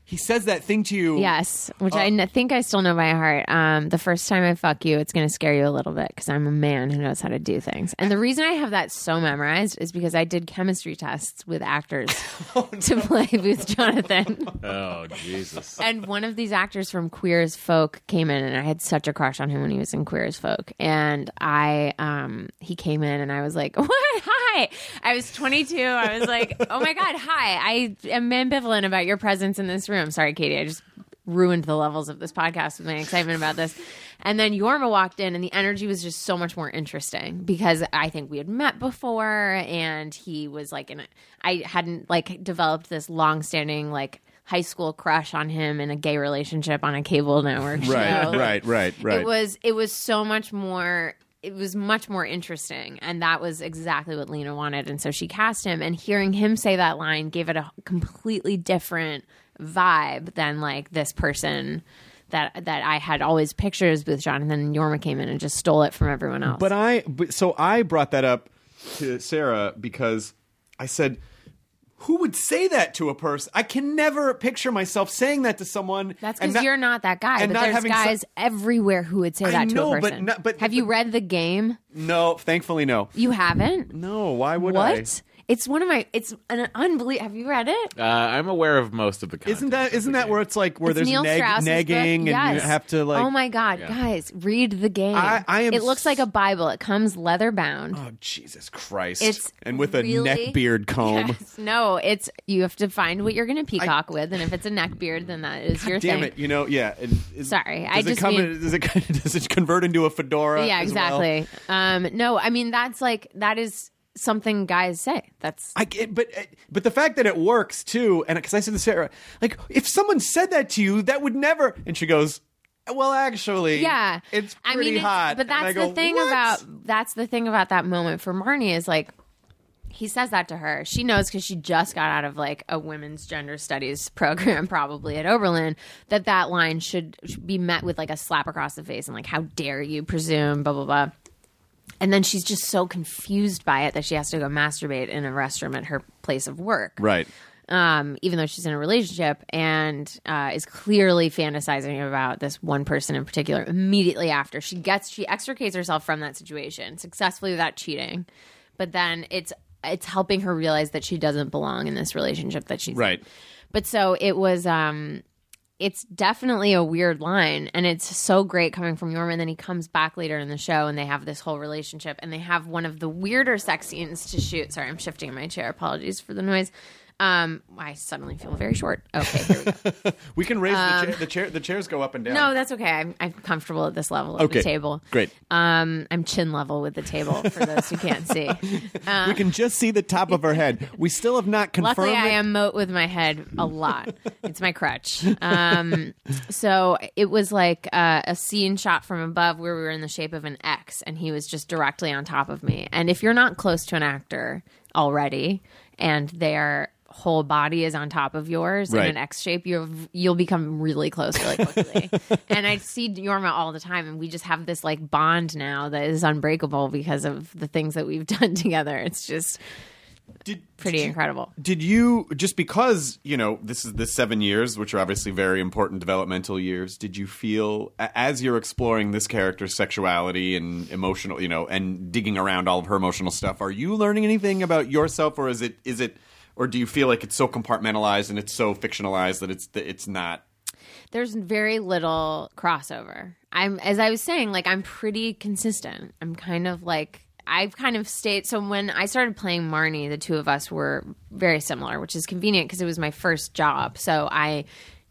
he says that thing to you. Yes, which I n- think I still know by heart. Um, the first time I fuck you, it's going to scare you a little bit because I'm a man who knows how to do things. And the reason I have that so memorized is because I did chemistry tests with actors oh, no. to play Booth Jonathan. Oh, Jesus. And one of these actors from Queer as Folk came in, and I had such a crush on him when he was in Queer as Folk. And I, um, he came in, and I was like, what? Hi. I was twenty-two. I was like, oh my God, hi. I am ambivalent about your presence in this room. I'm sorry, Katie. I just ruined the levels of this podcast with my excitement about this. And then Jorma walked in, and the energy was just so much more interesting because I think we had met before, and he was like, in a, I hadn't like developed this long-standing like high school crush on him in a gay relationship on a cable network show. Right, Like, right, right, right. It was it was so much more. It was much more interesting, and that was exactly what Lena wanted. And so she cast him, and hearing him say that line gave it a completely different vibe than like this person that that I had always pictured as Booth Jonathan. And Jorma came in and just stole it from everyone else. But I, but, so I brought that up to Sarah because I said, who would say that to a person? I can never picture myself saying that to someone. That's because you're not that guy. and But not there's having guys some- everywhere who would say I that to know, a but person. not- but- Have you read The Game? No, thankfully, no. You haven't? No, why would I? What? It's one of my. It's an unbelievable. Have you read it? Uh, I'm aware of most of the content. Isn't that of isn't the that game. where it's like where It's there's Neil neg- Strauss's negging book. and Yes. you have to like? Oh my God, Yeah. guys, read The Game. I- I am It looks like a Bible. It comes leather bound. Oh Jesus Christ! It's and with a really- neck beard comb. Yes. No, it's you have to find what you're going to peacock with, and if it's a neck beard, then that is your Damn thing. it! You know, yeah. And is- Sorry, does I it just come mean- in- does it does it convert into a fedora? Yeah, as well? exactly. Um, no, I mean that's like that is something guys say. That's I get, but but the fact that it works too, and because I said to Sarah, like if someone said that to you, that would never. And she goes, "Well, actually, yeah. it's I pretty mean, it's- hot." But And I that's go, the thing "What?" about that's the thing about that moment for Marnie is like he says that to her. She knows because she just got out of like a women's gender studies program, probably at Oberlin, that that line should be met with like a slap across the face and like, "How dare you presume?" Blah blah blah. And then she's just so confused by it that she has to go masturbate in a restroom at her place of work. Right. Um, even though she's in a relationship and uh, is clearly fantasizing about this one person in particular immediately after. She gets, she extricates herself from that situation successfully without cheating. But then it's, it's helping her realize that she doesn't belong in this relationship that she's Right. in. But so it was, um, it's definitely a weird line, and it's so great coming from Jorma. And then he comes back later in the show, and they have this whole relationship, and they have one of the weirder sex scenes to shoot. Sorry, I'm shifting in my chair. Apologies for the noise. Um, I suddenly feel very short. Okay, here we go. We can raise the chair. The chair. The chairs go up and down. No, that's okay. I'm, I'm comfortable at this level of Okay, the table. great. Um, I'm chin level with the table for those who can't see. we can just see the top of her head. We still have not confirmed. Luckily, I it. emote with my head a lot. It's my crutch. Um, so it was like uh, a scene shot from above where we were in the shape of an X, and he was just directly on top of me. And if you're not close to an actor already, and their whole body is on top of yours Right. in an X shape, you'll you'll become really close really quickly. And I see Jorma all the time, and we just have this like bond now that is unbreakable because of the things that we've done together. It's just Did, pretty did you- incredible. Did you just because you know this is the seven years, which are obviously very important developmental years? Did you feel a- as you're exploring this character's sexuality and emotional, you know, and digging around all of her emotional stuff? Are you learning anything about yourself, or is it is it, or do you feel like it's so compartmentalized and it's so fictionalized that it's that it's not? There's very little crossover. I'm, as I was saying, like I'm pretty consistent. I'm kind of like I've kind of stayed. So when I started playing Marnie, the two of us were very similar, which is convenient because it was my first job. So I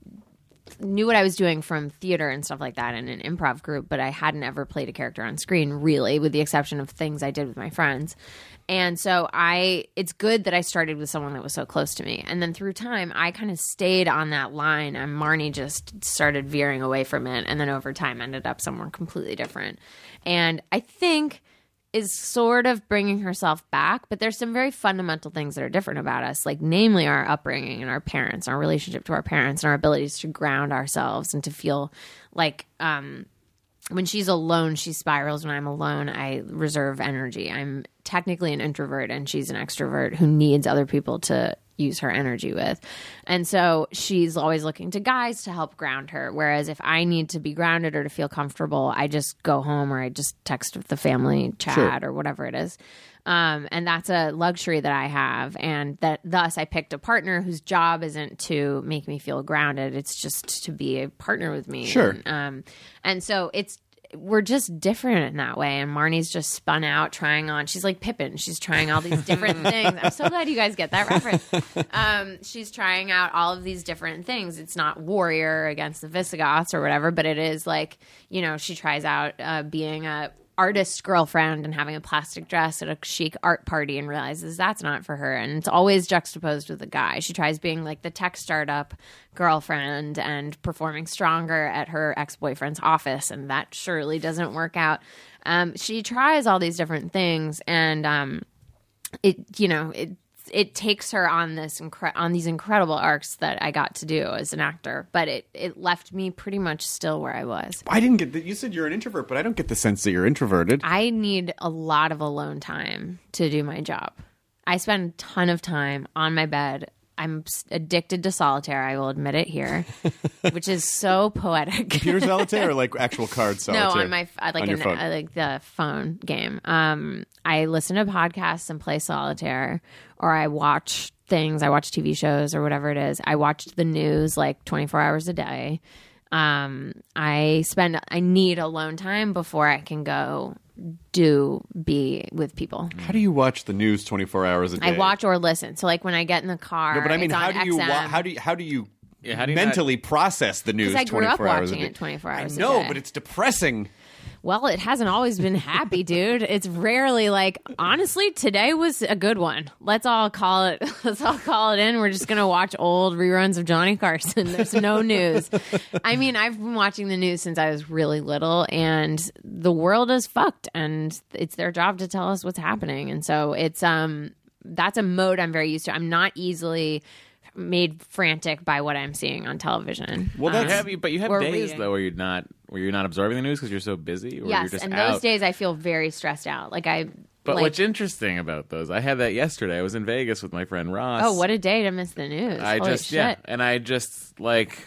knew what I was doing from theater and stuff like that in an improv group, but I hadn't ever played a character on screen, really, with the exception of things I did with my friends. And so I, it's good that I started with someone that was so close to me. And then through time, I kind of stayed on that line, and Marnie just started veering away from it. And then over time ended up somewhere completely different. And I think is sort of bringing herself back, but there's some very fundamental things that are different about us, like namely our upbringing and our parents, our relationship to our parents, and our abilities to ground ourselves and to feel like um, when she's alone, she spirals. When I'm alone, I reserve energy. I'm technically an introvert, and she's an extrovert who needs other people to use her energy with. And so she's always looking to guys to help ground her. Whereas if I need to be grounded or to feel comfortable, I just go home or I just text the family chat Sure. or whatever it is. Um, and that's a luxury that I have. And that thus I picked a partner whose job isn't to make me feel grounded. It's just to be a partner with me. Sure. And, um, and so it's, we're just different in that way. And Marnie's just spun out trying on. She's like Pippin. She's trying all these different things. I'm so glad you guys get that reference. Um, she's trying out all of these different things. It's not warrior against the Visigoths or whatever, but it is like, you know, she tries out uh, being a artist girlfriend and having a plastic dress at a chic art party and realizes that's not for her. And it's always juxtaposed with a guy. She tries being like the tech startup girlfriend and performing stronger at her ex-boyfriend's office, and that surely doesn't work out. Um, she tries all these different things, and um, it, you know, it it takes her on this incre- on these incredible arcs that I got to do as an actor, but it, it left me pretty much still where I was. I didn't get that. You said you're an introvert, but I don't get the sense that you're introverted. I need a lot of alone time to do my job. I spend a ton of time on my bed. I'm s- addicted to solitaire. I will admit it here, which is so poetic. Computer solitaire or like actual card solitaire? No, on my I like On your an, phone. I like the phone game. Um, I listen to podcasts and play solitaire, or I watch things. I watch T V shows or whatever it is. I watch the news like twenty-four hours a day. Um, I spend. I need alone time before I can go do be with people. How do you watch the news twenty-four hours a day? I watch or listen. So like when I get in the car, No, but I mean, it's how on do you wa- X M. how do you how do you Yeah, how do you mentally process the news Because I grew up twenty-four hours a watching day? it twenty-four hours I know, a day. but it's depressing. Well, it hasn't always been happy, dude. It's rarely like, honestly, today was a good one. Let's all call it, let's all call it in. We're just going to watch old reruns of Johnny Carson. There's no news. I mean, I've been watching the news since I was really little, and the world is fucked, and it's their job to tell us what's happening. And so it's, um, that's a mode I'm very used to. I'm not easily made frantic by what I'm seeing on television. Well, You that's have, you- but you have Or days reading. though where you're not where you're not absorbing the news because you're so busy. Or you're Yes, just and out. those days I feel very stressed out. Like I, But like, what's interesting about those? I had that yesterday. I was in Vegas with my friend Ross. oh, what a day to miss the news! I Holy just shit. yeah, and I just like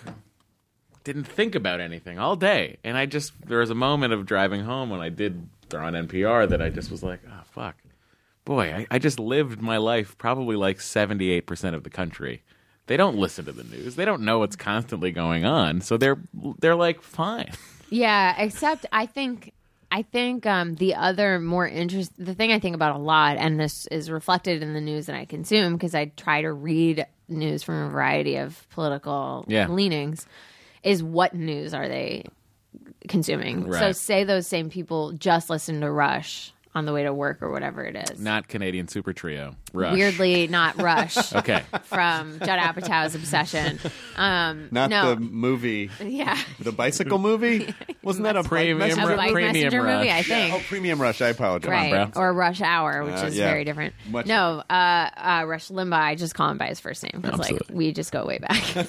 didn't think about anything all day. And I just there was a moment of driving home when I did throw on N P R that I just was like, oh fuck, boy, I, I just lived my life probably like seventy-eight percent of the country. They don't listen to the news. They don't know what's constantly going on. So they're they're like fine. Yeah, except I think I think um, the other more interest, the thing I think about a lot, and this is reflected in the news that I consume because I try to read news from a variety of political Yeah. leanings, is what news are they consuming? So Right. say those same people just listen to Rush on the way to work or whatever it is. Not Canadian Super Trio. Rush. Weirdly, not Rush. Okay. From Judd Apatow's Obsession. Um, not no. the movie, Yeah. the bicycle movie. Wasn't that a Premium bike A messenger? Bike Premium Messenger movie, I Rush. think. Oh, Premium Rush. I apologize. Right. bro. Or Rush Hour, which Uh, is yeah. very different. Much no, uh, uh, Rush Limbaugh, I just call him by his first name because, like, Absolutely. we just go way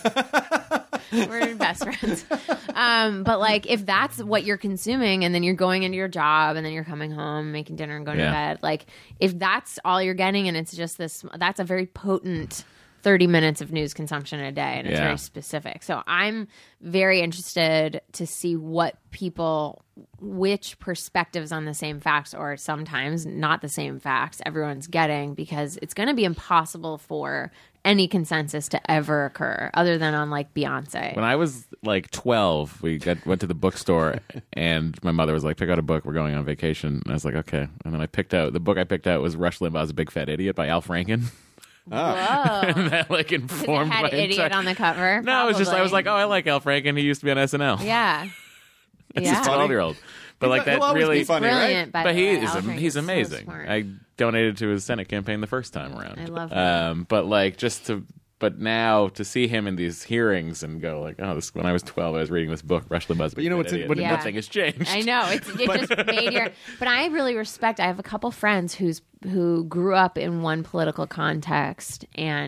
back. We're best friends. Um, but, like, if that's what you're consuming and then you're going into your job and then you're coming home, making dinner and going Yeah. to bed, like, if that's all you're getting and it's just this, that's a very potent thirty minutes of news consumption a day, and it's Yeah. very specific. So I'm very interested to see what people, which perspectives on the same facts, or sometimes not the same facts, everyone's getting, because it's going to be impossible for any consensus to ever occur other than on like Beyonce. When I was like twelve, we got, went to the bookstore, and my mother was like, "Pick out a book. We're going on vacation." And I was like, "Okay." And then I picked out the book. I picked out was Rush Limbaugh's "A Big Fat Idiot" by Al Franken. Whoa. And that like Because it informed had my idiot entire- on the cover. No, it was just I was probably. like, "Oh, I like Al Franken. He used to be on S N L." Yeah. It's yeah. a twelve-year-old. But like He'll that always be really, funny, right? Brilliant, by but the he way. is Al am- Franken's he's so amazing. smart. I donated to his Senate campaign the first time around. I love that. Um, but like just to, but now to see him in these hearings and go like, oh, this when I was twelve, I was reading this book, Rush Limbaugh's. But you know what's- what- Yeah. nothing has changed. I know it's it just made your. But I really respect. I have a couple friends who's who grew up in one political context and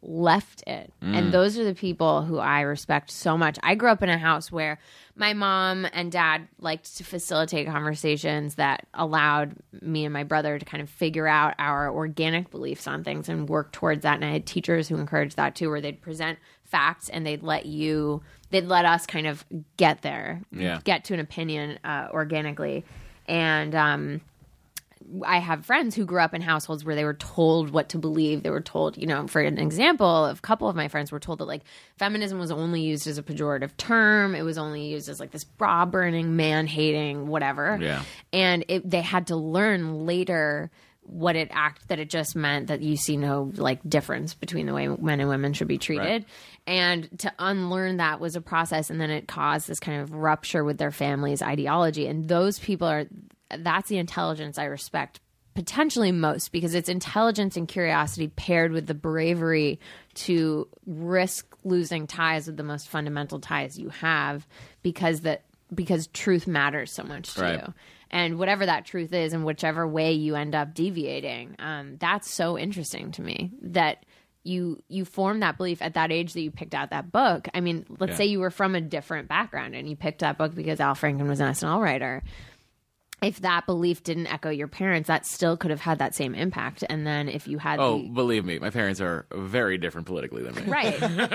left it. And those are the people who I respect so much. I grew up in a house where my mom and dad liked to facilitate conversations that allowed me and my brother to kind of figure out our organic beliefs on things and work towards that. And I had teachers who encouraged that too, where they'd present facts and they'd let you, they'd let us kind of get there, Yeah. get to an opinion uh, organically. And um, I have friends who grew up in households where they were told what to believe. They were told, you know, for an example, a couple of my friends were told that like feminism was only used as a pejorative term. It was only used as like this bra burning, man hating, whatever. Yeah. And it, they had to learn later what it act that it just meant that you see no like difference between the way men and women should be treated. Right. And to unlearn that was a process, and then it caused this kind of rupture with their family's ideology. And those people are, that's the intelligence I respect potentially most, because it's intelligence and curiosity paired with the bravery to risk losing ties with the most fundamental ties you have, because that because truth matters so much to Right. you. And whatever that truth is, and whichever way you end up deviating, um, that's so interesting to me that you you form that belief at that age that you picked out that book. I mean, let's Yeah. say you were from a different background and you picked that book because Al Franken was an S N L writer. If that belief didn't echo your parents, that still could have had that same impact. And then if you had Oh, the... believe me, my parents are very different politically than me. Right.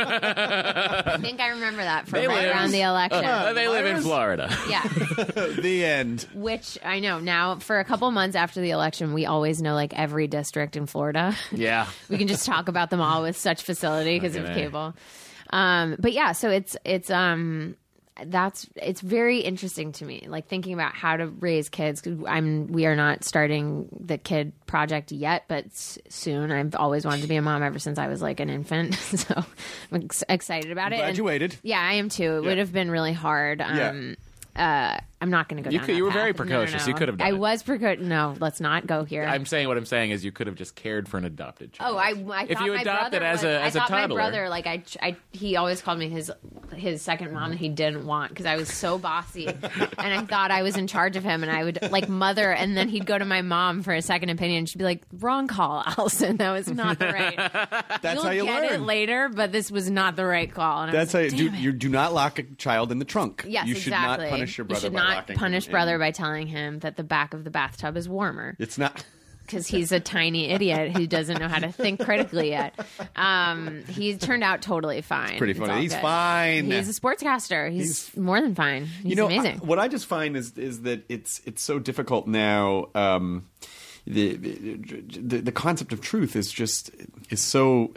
I think I remember that from They right live- around the election. Uh, they live in Florida. Yeah. The end. Which I know now for a couple months after the election, we always know like every district in Florida. Yeah. We can just talk about them all with such facility because of Okay. cable. Um, but yeah, so it's, it's, um, that's it's very interesting to me, like thinking about how to raise kids. 'Cause I'm we are not starting the kid project yet, but s- soon. I've always wanted to be a mom ever since I was like an infant, so I'm ex- excited about it. Glad And- you waited. Yeah, I am too. It would have been really hard. Um, Yeah. uh, I'm not going to go. You down could- that you were very path. No, no, precocious. You no. could have done I it. was precocious. No, let's not go here. I'm saying what I'm saying is you could have just cared for an adopted child. Oh, I, I if thought you my adopted brother as was- a as I a thought toddler. my brother, like I, I, he always called me his his second mom, and he didn't want because I was so bossy, and I thought I was in charge of him, and I would like mother, and then he'd go to my mom for a second opinion, and she'd be like, "Wrong call, Allison. That was not the right." That's You'll how you get learn. it later, but this was not the right call. And I That's how was you like, do. "Damn it." You do not lock a child in the trunk. Yes, you should exactly. not punish your brother. You should by not locking punish him brother in. by telling him that the back of the bathtub is warmer. It's not. Because he's a tiny idiot who doesn't know how to think critically yet. Um, he turned out totally fine. pretty It's funny. all He's good. fine. He's a sportscaster. He's, He's- more than fine. He's you know, amazing. I- what I just find is is that it's it's so difficult now. Um, the, the the the concept of truth is just is so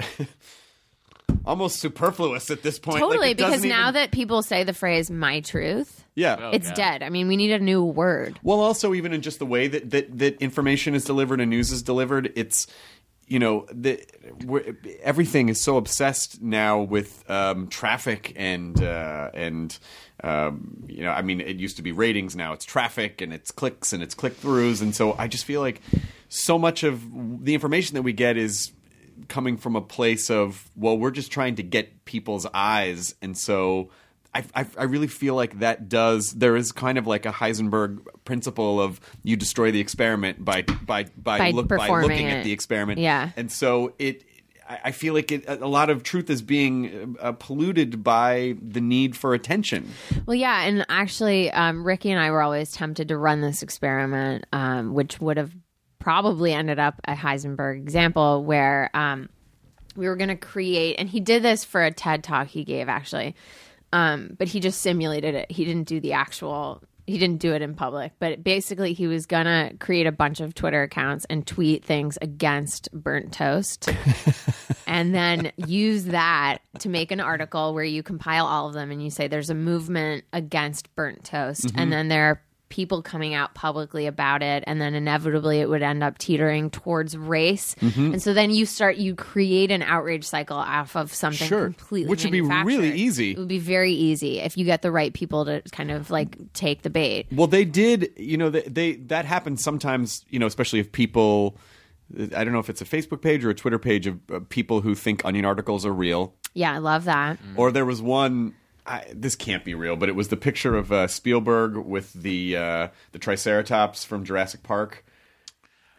almost superfluous at this point. Like, Totally, it because doesn't now even- that people say the phrase "my truth," yeah. Oh, it's God. dead. I mean, we need a new word. Well, also even in just the way that, that, that information is delivered and news is delivered, it's you know the we're, everything is so obsessed now with um, traffic and uh, and um, you know I mean it used to be ratings, now it's traffic and it's clicks and it's click throughs, and so I just feel like so much of the information that we get is coming from a place of, well, we're just trying to get people's eyes, and so. I, I, I really feel like that does. There is kind of like a Heisenberg principle of you destroy the experiment by by by, By look, by performing looking it. at the experiment. Yeah. and so it. I I feel like it, a lot of truth is being uh, polluted by the need for attention. Well, yeah, and actually, um, Ricky and I were always tempted to run this experiment, um, which would have probably ended up a Heisenberg example where um, we were going to create, and he did this for a TED talk he gave, actually. Um, but he just simulated it. He didn't do the actual, he didn't do it in public. But basically, he was going to create a bunch of Twitter accounts and tweet things against burnt toast. And then use that to make an article where you compile all of them and you say there's a movement against burnt toast. Mm-hmm. And then there are people coming out publicly about it, and then inevitably it would end up teetering towards race. Mm-hmm. And so then you start, you create an outrage cycle off of something Sure. completely Which would be manufactured. really easy. It would be very easy if you get the right people to kind of like take the bait. Well, they did. You know, they, they that happens sometimes. You know, especially if people. I don't know if it's a Facebook page or a Twitter page of uh, people who think Onion articles are real. Yeah, I love that. Or there was one. I, this can't be real, but it was the picture of uh, Spielberg with the uh, the Triceratops from Jurassic Park.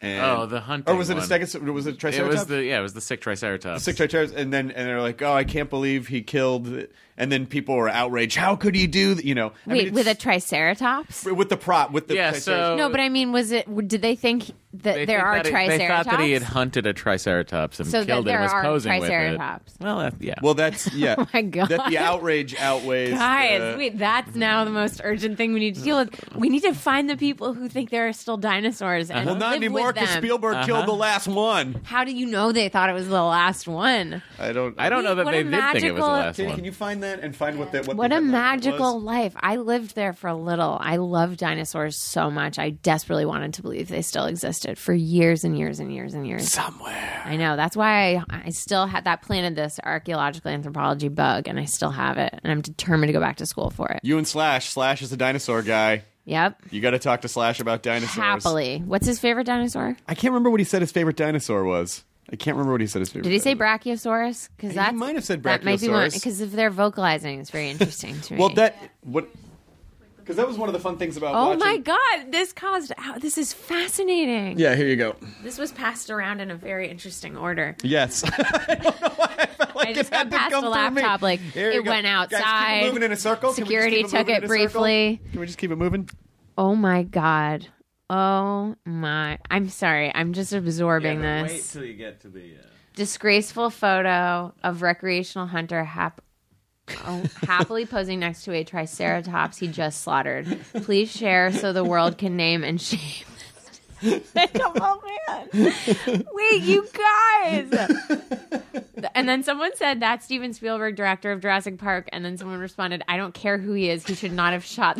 And, Oh, the hunting Or was it a one. stegosaurus? Was it a It triceratops? was the yeah, it was the sick Triceratops. Sick Triceratops, and then and they're like, "Oh, I can't believe he killed." And then people were outraged. How could he do? Th-? You know, I Wait, mean, with a it's- triceratops? with the prop with the Yeah, Triceratops. so- No, but I mean, was it? Did they think that They there think are that he- triceratops? They thought that he had hunted a Triceratops and So that killed it there and was are posing with it. Triceratops. Well, that, yeah. Well, that's yeah. Oh my God. That the outrage outweighs. Guys, the- wait, that's now the most urgent thing we need to deal with. We need to find the people who think there are still dinosaurs and Well, not live anymore with them. because Spielberg killed the last one. How do you know they thought it was the last one? I don't. I don't know that What they a did think it was the magical- last Can, one. can you find that and find what that? What, What the a headline magical was? life. I lived there for a little. I love dinosaurs so much. I desperately wanted to believe they still existed for years and years and years and years. Somewhere. I know. That's why I, I still had that planted this archaeological anthropology bug, and I still have it. And I'm determined to go back to school for it. You and Slash. Slash is a dinosaur guy. Yep. You got to talk to Slash about dinosaurs. Happily. What's his favorite dinosaur? I can't remember what he said his favorite dinosaur was. I can't remember what he said his favorite. Did he say dinosaur- Brachiosaurus? Because He that might have said That might be one Brachiosaurus. because if they're vocalizing, it's very interesting to me. Well, that what? Because that was one of the fun things about. Oh watching. my God! This caused. Ow, this is fascinating. Yeah, here you go. This was passed around in a very interesting order. Yes. I don't know why I felt like I just it had got to past come the through me. laptop, like, Here you it go. went Guys, keep outside. it moving in a circle. Can we just Security keep it took moving it in a circle? briefly. Can we just keep it moving? Oh my God! Oh my! I'm sorry. I'm just absorbing this. Wait till you get to the. Uh... Disgraceful photo of recreational hunter hap- oh, happily posing next to a triceratops he just slaughtered. Please share so the world can name and shame. Come on, man. Wait, you guys. And then someone said, that's Steven Spielberg, director of Jurassic Park. And then someone responded, I don't care who he is. He should not have shot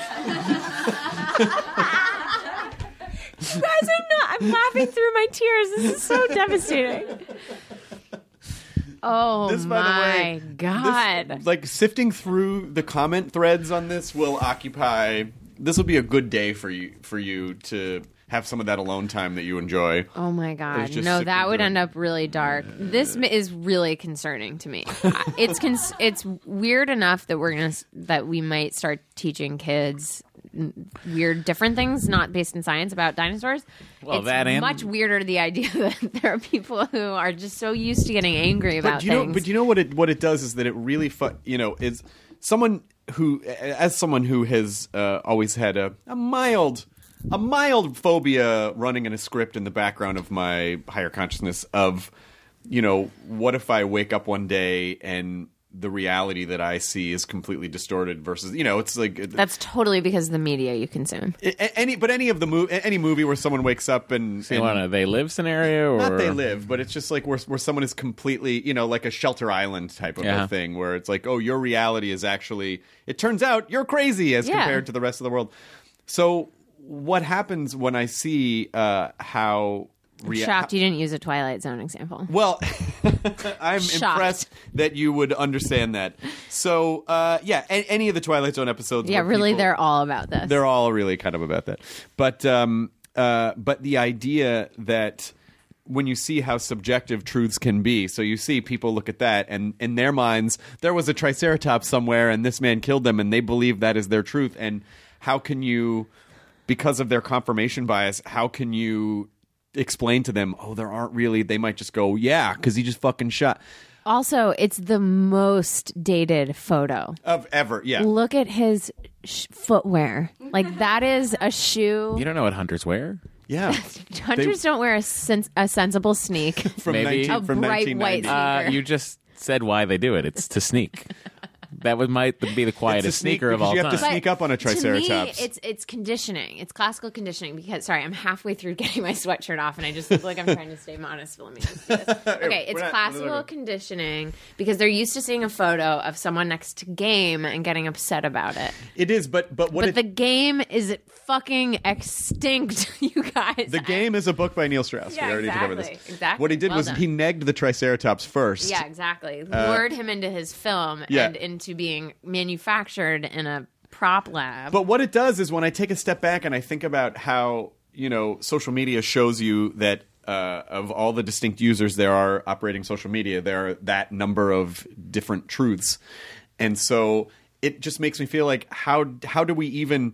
that. You guys are not. I'm laughing through my tears. This is so devastating. Oh This, by my the way, God. This, like sifting through the comment threads on this will occupy. This will be a good day for you for you to have some of that alone time that you enjoy. Oh my It's God. just No, sifting that would through. end up really dark. This m- is really concerning to me. I- it's cons- it's weird enough that we're going to that we might start teaching kids n- weird different things not based in science about dinosaurs. Well, it's that and- much weirder the idea that there are people who are just so used to getting angry about But you know, things. but you know what it what it does is that it really, fu- you know, is someone who, as someone who has uh, always had a, a mild, a mild phobia running in a script in the background of my higher consciousness of, you know, what if I wake up one day and the reality that I see is completely distorted versus, you know, it's like That's totally because of the media you consume. a- any, but any of the mo- any movie where someone wakes up and, So you and want a they live scenario, or not they live, but it's just like where where someone is completely, you know, like a Shelter Island type of Yeah. a thing, where it's like, oh, your reality is actually, it turns out you're crazy as Yeah. compared to the rest of the world. So what happens when I see uh, how rea- Shocked you didn't use a Twilight Zone example. Well, I'm Shocked. impressed that you would understand that. So, uh, yeah, a- any of the Twilight Zone episodes. Yeah, where really, people- they're all about this. they're all really kind of about that. But um, uh, but the idea that when you see how subjective truths can be, so you see people look at that, and in their minds, there was a Triceratops somewhere, and this man killed them, and they believe that is their truth. And how can you, because of their confirmation bias, how can you explain to them, oh, there aren't really, they might just go, yeah, because he just fucking shot. Also, it's the most dated photo. Of ever, yeah. Look at his sh- footwear. Like, that is a shoe. You don't know what hunters wear? Yeah. Hunters don't wear a, sens- a sensible sneak. From, Maybe. nineteen, A from bright nineteen white ninety. sneak. Uh, you just said why they do it. It's to sneak. That would might be the quietest It's a sneak sneaker of because all you have time. to sneak up on a Triceratops. To me, it's it's conditioning. It's classical conditioning because sorry, I'm halfway through getting my sweatshirt off and I just look like I'm trying to stay modest. But let me just do this. Okay, it's We're not- classical we're not- conditioning because they're used to seeing a photo of someone next to game and getting upset about it. It is, but but what But it, the game is fucking extinct, you guys. the game is a book by Neil Strauss. Yeah, we already exactly. covered this. Exactly. What he did Well was done. he negged the Triceratops first. Yeah, exactly. Lured him into his film Yeah. and into being manufactured in a prop lab. But what it does is when I take a step back and I think about how, you know, social media shows you that uh, of all the distinct users there are operating social media, there are that number of different truths. And so it just makes me feel like how how do we even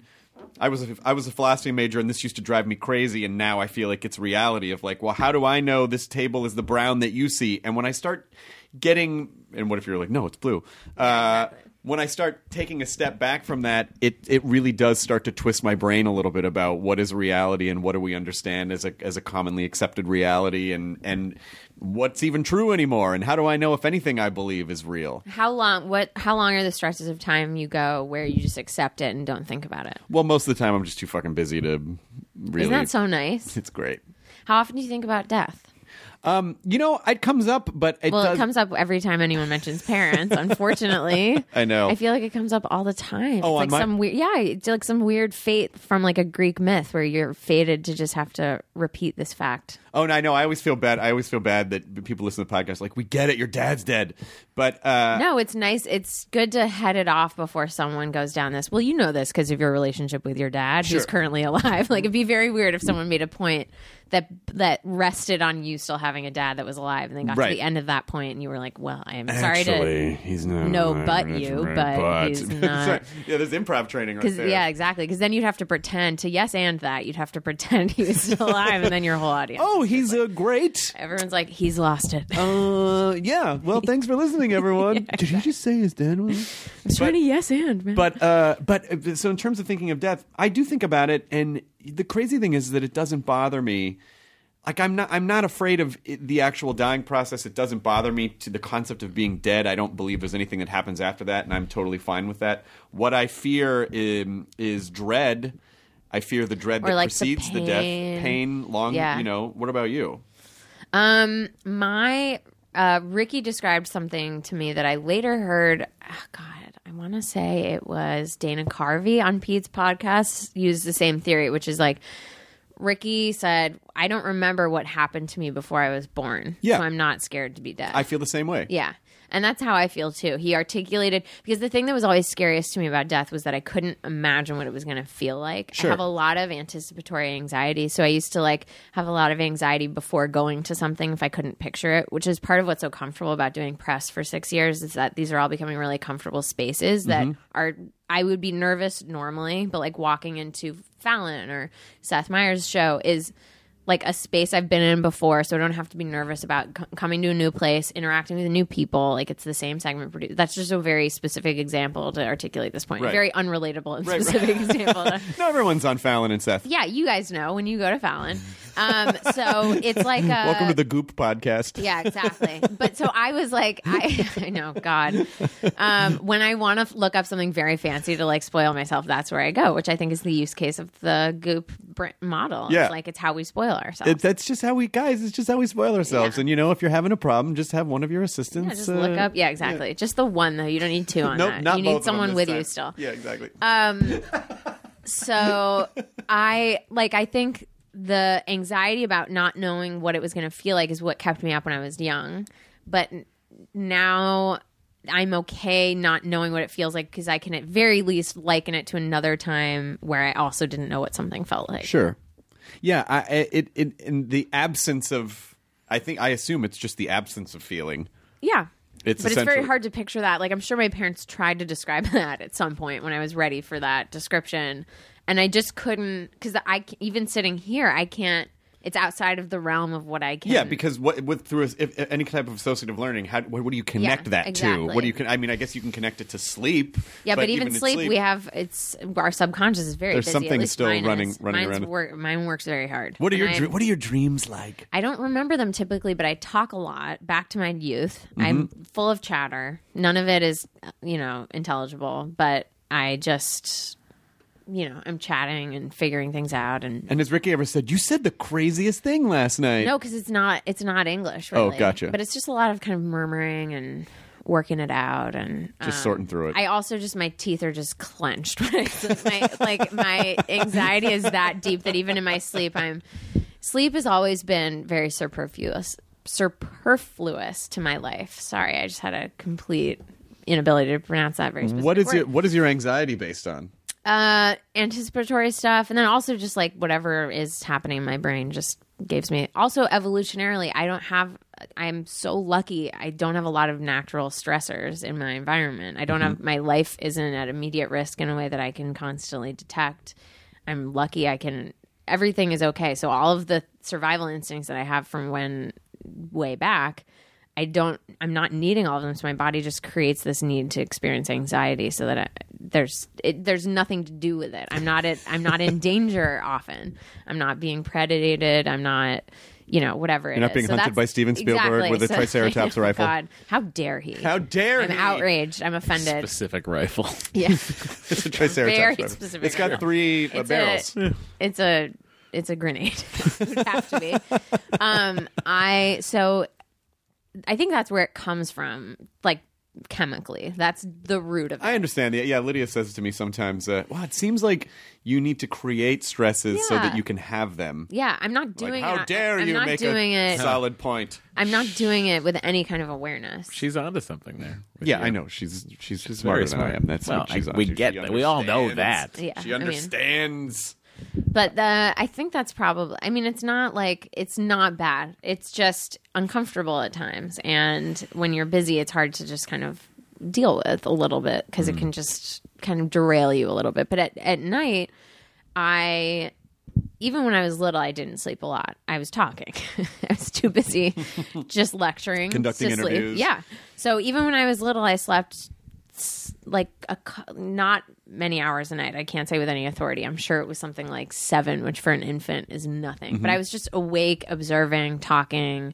I was a, I was a philosophy major, and this used to drive me crazy. And now I feel like it's reality of like, well, how do I know this table is the brown that you see? And when I start getting, and what if you're like, no, it's blue. Uh, when I start taking a step back from that, it it really does start to twist my brain a little bit about what is reality and what do we understand as a as a commonly accepted reality, and and what's even true anymore, and how do I know if anything I believe is real? How long? What? How long are the stretches of time you go where you just accept it and don't think about it? Well, most of the time I'm just too fucking busy to really. Isn't that so nice? It's great. How often do you think about death? Um, you know, it comes up, but it well, does... it comes up every time anyone mentions parents. Unfortunately, I know. I feel like it comes up all the time. Oh, it's like on my... some weird, yeah, it's like some weird fate from like a Greek myth where you're fated to just have to repeat this fact. Oh, no, I know. I always feel bad. I always feel bad that people listen to the podcast like, we get it, your dad's dead. But uh, no, it's nice. It's good to head it off before someone goes down this. Well, you know this because of your relationship with your dad, sure. who's currently alive. Like, it'd be very weird if someone made a point that that rested on you still having a dad that was alive, and then got right. to the end of that point, and you were like, "Well, I am Actually, sorry to he's not no, alive. but That's you, right, but, but he's not." Sorry. Yeah, there's improv training right there. Yeah, exactly. Because then you'd have to pretend to yes and that. You'd have to pretend he was still alive, and then your whole audience. Oh, he's a great. Everyone's like, he's lost it. Uh, yeah. Well, thanks for listening, everyone. Yeah, Did he just say his dad was? I was trying to yes and, man. But uh, but uh, so in terms of thinking of death, I do think about it, and the crazy thing is that it doesn't bother me. Like I'm not I'm not afraid of it, the actual dying process. It doesn't bother me to the concept of being dead. I don't believe there's anything that happens after that, and I'm totally fine with that. What I fear is, is dread. I fear the dread or that like precedes the, the death, pain, long. Yeah. You know. What about you? Um, my uh, Ricky described something to me that I later heard. Oh God, I want to say it was Dana Carvey on Pete's podcast used the same theory, which is like Ricky said, "I don't remember what happened to me before I was born, Yeah. so I'm not scared to be dead." I feel the same way. Yeah. And that's how I feel too. He articulated, because the thing that was always scariest to me about death was that I couldn't imagine what it was going to feel like. Sure. I have a lot of anticipatory anxiety. So I used to like have a lot of anxiety before going to something if I couldn't picture it, which is part of what's so comfortable about doing press for six years is that these are all becoming really comfortable spaces that Mm-hmm. are, I would be nervous normally, but like walking into Fallon or Seth Meyers' show is like a space I've been in before, so I don't have to be nervous about c- coming to a new place, interacting with new people. Like it's the same segment produced. That's just a very specific example to articulate this point. Right. Very unrelatable and Right, specific example. To, No, everyone's on Fallon and Seth. yeah, you guys know when you go to Fallon. Um, so it's like a, Welcome to the Goop podcast. yeah, exactly. But so I was like, I, I know, God. Um, when I want to look up something very fancy to like spoil myself, that's where I go, which I think is the use case of the Goop br- model. Yeah. It's like it's how we spoil ourselves. It, that's just how we guys. It's just how we spoil ourselves. Yeah. And you know, if you're having a problem, just have one of your assistants. Yeah, just uh, look up. Yeah, exactly. Just the one though. You don't need two on Nope, that. not you both need of them someone this with time. you still. Yeah, exactly. Um. So I like. I think the anxiety about not knowing what it was going to feel like is what kept me up when I was young. But n- now I'm okay not knowing what it feels like because I can at very least liken it to another time where I also didn't know what something felt like. Sure. Yeah. I, it, it in the absence of, I think I assume it's just the absence of feeling. Yeah. It's but it's very essentially- hard to picture that. Like, I'm sure my parents tried to describe that at some point when I was ready for that description. And I just couldn't, because I, c- even sitting here, I can't, it's outside of the realm of what I can. Yeah, because what with through if, if any type of associative learning, how what, what do you connect Yeah, that exactly. to? What do you can? I mean, I guess you can connect it to sleep. Yeah, but, even, in sleep, we have, it's, our subconscious is very There's busy. something At least still mine running- is. running Mine's around. Work, mine works very hard. What are And your I- dr- What are your dreams like? I don't remember them typically, but I talk a lot. Back to my youth. Mm-hmm. I'm full of chatter. None of it is, you know, intelligible, but I just, you know, I'm chatting and figuring things out. And, And has Ricky ever said, you said the craziest thing last night? no, because it's not, it's not English. Oh, Really. gotcha. But it's just a lot of kind of murmuring and working it out and Just um, sorting through it. I also just my teeth are just clenched. When I, my, like my anxiety is that deep that even in my sleep, I'm sleep has always been very superfluous, superfluous to my life. Sorry, I just had a complete inability to pronounce that very specific What is word. your What is your anxiety based on? Uh, anticipatory stuff, and then also just like whatever is happening in my brain just gives me. Also, evolutionarily, I don't have. I'm so lucky. I don't have a lot of natural stressors in my environment. I don't have my life isn't at immediate risk in a way that I can constantly detect. I'm lucky. I can. Everything is okay. So all of the survival instincts that I have from when way back, I don't. I'm not needing all of them. So my body just creates this need to experience anxiety, so that I, there's it, there's nothing to do with it. I'm not at. I'm not in danger often. I'm not being predated. I'm not. You know, whatever it You're not is. being So hunted that's- by Steven Spielberg exactly. with a So- Triceratops oh, rifle. God, how dare he? How dare I'm he? outraged. I'm offended. Specific rifle. Yeah, It's a Triceratops very rifle. specific. It's got three uh, It's barrels. A, it's a it's a grenade. It would have to be. Um, I so I think that's where it comes from, like chemically. That's the root of it. I understand. Yeah, yeah, Lydia says to me sometimes, uh, wow, it seems like you need to create stresses so Yeah. that you can have them. yeah, I'm not doing Like, how it. dare I'm you not make doing a it. solid point? I'm not doing it with any kind of awareness. She's onto something there. with Yeah, you. I know. She's she's, She's smarter very than smart. I am. That's well, what she's I, on we to. get She that. We all know understands. that. Yeah, She I mean- understands. But the, I think that's probably, I mean, it's not like, it's not bad. It's just uncomfortable at times. And when you're busy, it's hard to just kind of deal with a little bit because it can just kind of derail you a little bit. But at, at night, I, even when I was little, I didn't sleep a lot. I was talking. I was too busy just lecturing. Conducting to sleep. interviews. Yeah. So even when I was little, I slept s- like a, cou- not many hours a night. I can't say with any authority. I'm sure it was something like seven, which for an infant is nothing. Mm-hmm. But I was just awake, observing, talking,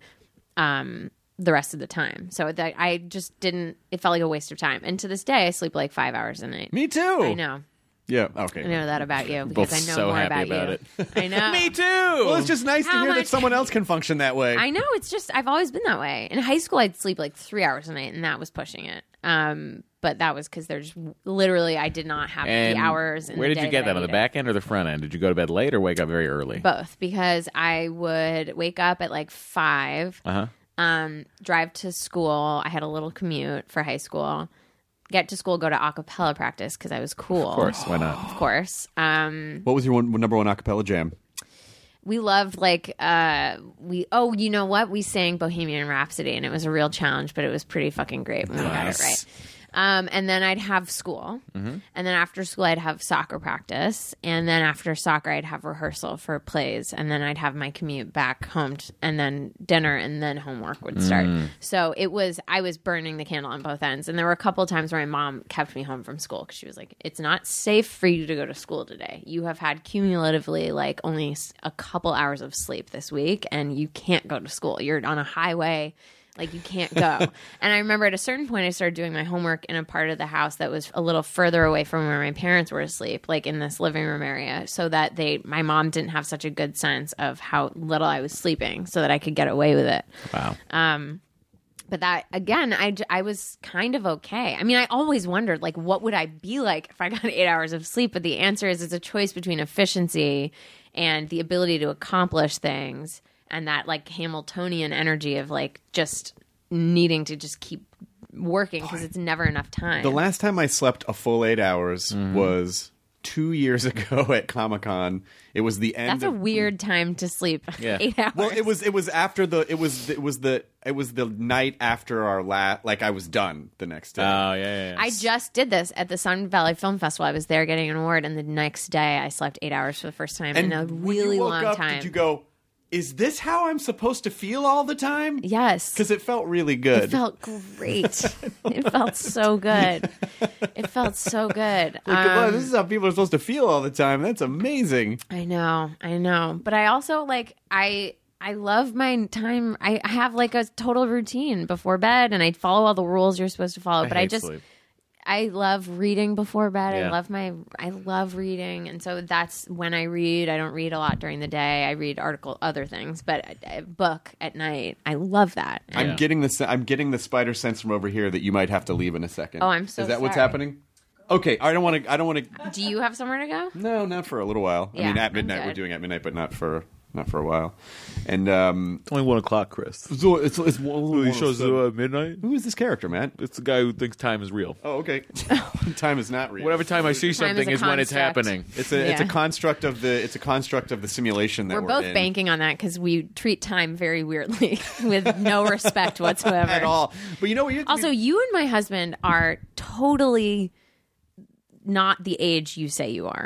um, the rest of the time. So that I just didn't. It felt like a waste of time. And to this day, I sleep like five hours a night. Me too. I know. Yeah. Okay. I know that about you because Both I know so more happy about, about you. it. I know. Me too. Well, it's just nice to How hear that much- someone else can function that way. I know. It's just I've always been that way. In high school, I'd sleep like three hours a night, and that was pushing it. Um, but that was because there's literally I did not have And the hours. In where the did day you get that I that? On the needed. back end or the front end? Did you go to bed late or wake up very early? Both, because I would wake up at like five, Uh huh. um, drive to school. I had a little commute for high school. Get to school, go to a cappella practice because I was cool. Of course. Why not? Of course. Um, What was your one, number one a cappella jam? we loved like uh we oh you know what we sang Bohemian Rhapsody and it was a real challenge, but it was pretty fucking great when we got it right. Um, and then I'd have school, Mm-hmm. and then after school I'd have soccer practice, and then after soccer I'd have rehearsal for plays, and then I'd have my commute back home, t- and then dinner, and then homework would start. Mm. So it was I was burning the candle on both ends, and there were a couple of times where my mom kept me home from school because she was like, "It's not safe for you to go to school today. You have had cumulatively like only s- a couple hours of sleep this week, and you can't go to school. You're on a highway." Like, you can't go. And I remember at a certain point, I started doing my homework in a part of the house that was a little further away from where my parents were asleep, like in this living room area, so that they, my mom didn't have such a good sense of how little I was sleeping so that I could get away with it. Wow. Um, but that, again, I, j- I was kind of okay. I mean, I always wondered, like, what would I be like if I got eight hours of sleep? But the answer is it's a choice between efficiency and the ability to accomplish things, and that like Hamiltonian energy of like just needing to just keep working because it's never enough time. The last time I slept a full eight hours Mm-hmm. was two years ago at Comic-Con. It was the end. That's a of, weird time to sleep. Yeah. Eight hours. Well, it was it was after the it was it was the it was the night after our last. Like I was done the next day. Oh, yeah, yeah, yeah. I just did this at the Sun Valley Film Festival. I was there getting an award, and the next day I slept eight hours for the first time in a when really you woke long up, time. Did you go? Is this how I'm supposed to feel all the time? Yes. Because it felt really good. It felt great. It felt so good. It felt so good. Like, wow, Um, this is how people are supposed to feel all the time. That's amazing. I know, I know. But I also like I I love my time. I I have like a total routine before bed, and I follow all the rules you're supposed to follow. but I hate just sleep. I love reading before bed. I Yeah. love my I love reading, and so that's when I read. I don't read a lot during the day. I read article other things, but a, a book at night. I love that. I'm Yeah. getting the se- I'm getting the spider sense from over here that you might have to leave in a second. Oh, I'm so Is that what's sorry. happening? Okay, I don't want to. I don't want to. Do you have somewhere to go? No, not for a little while. I Yeah, mean, at I'm midnight we're good. doing at midnight, but not for not for a while. And um, It's only one o'clock, Chris. so it's it's one, He shows uh, midnight. Who is this character, Matt? It's the guy who thinks time is real. Oh, okay. Time is not real. Whatever time I see Time something is is, a when it's construct. happening. It's a it's a Yeah. construct of the it's a construct of the simulation that We're we're, both in. banking on that because we treat time very weirdly with no respect whatsoever at all. But you know what? You have to Also, be- you and my husband are totally not the age you say you are.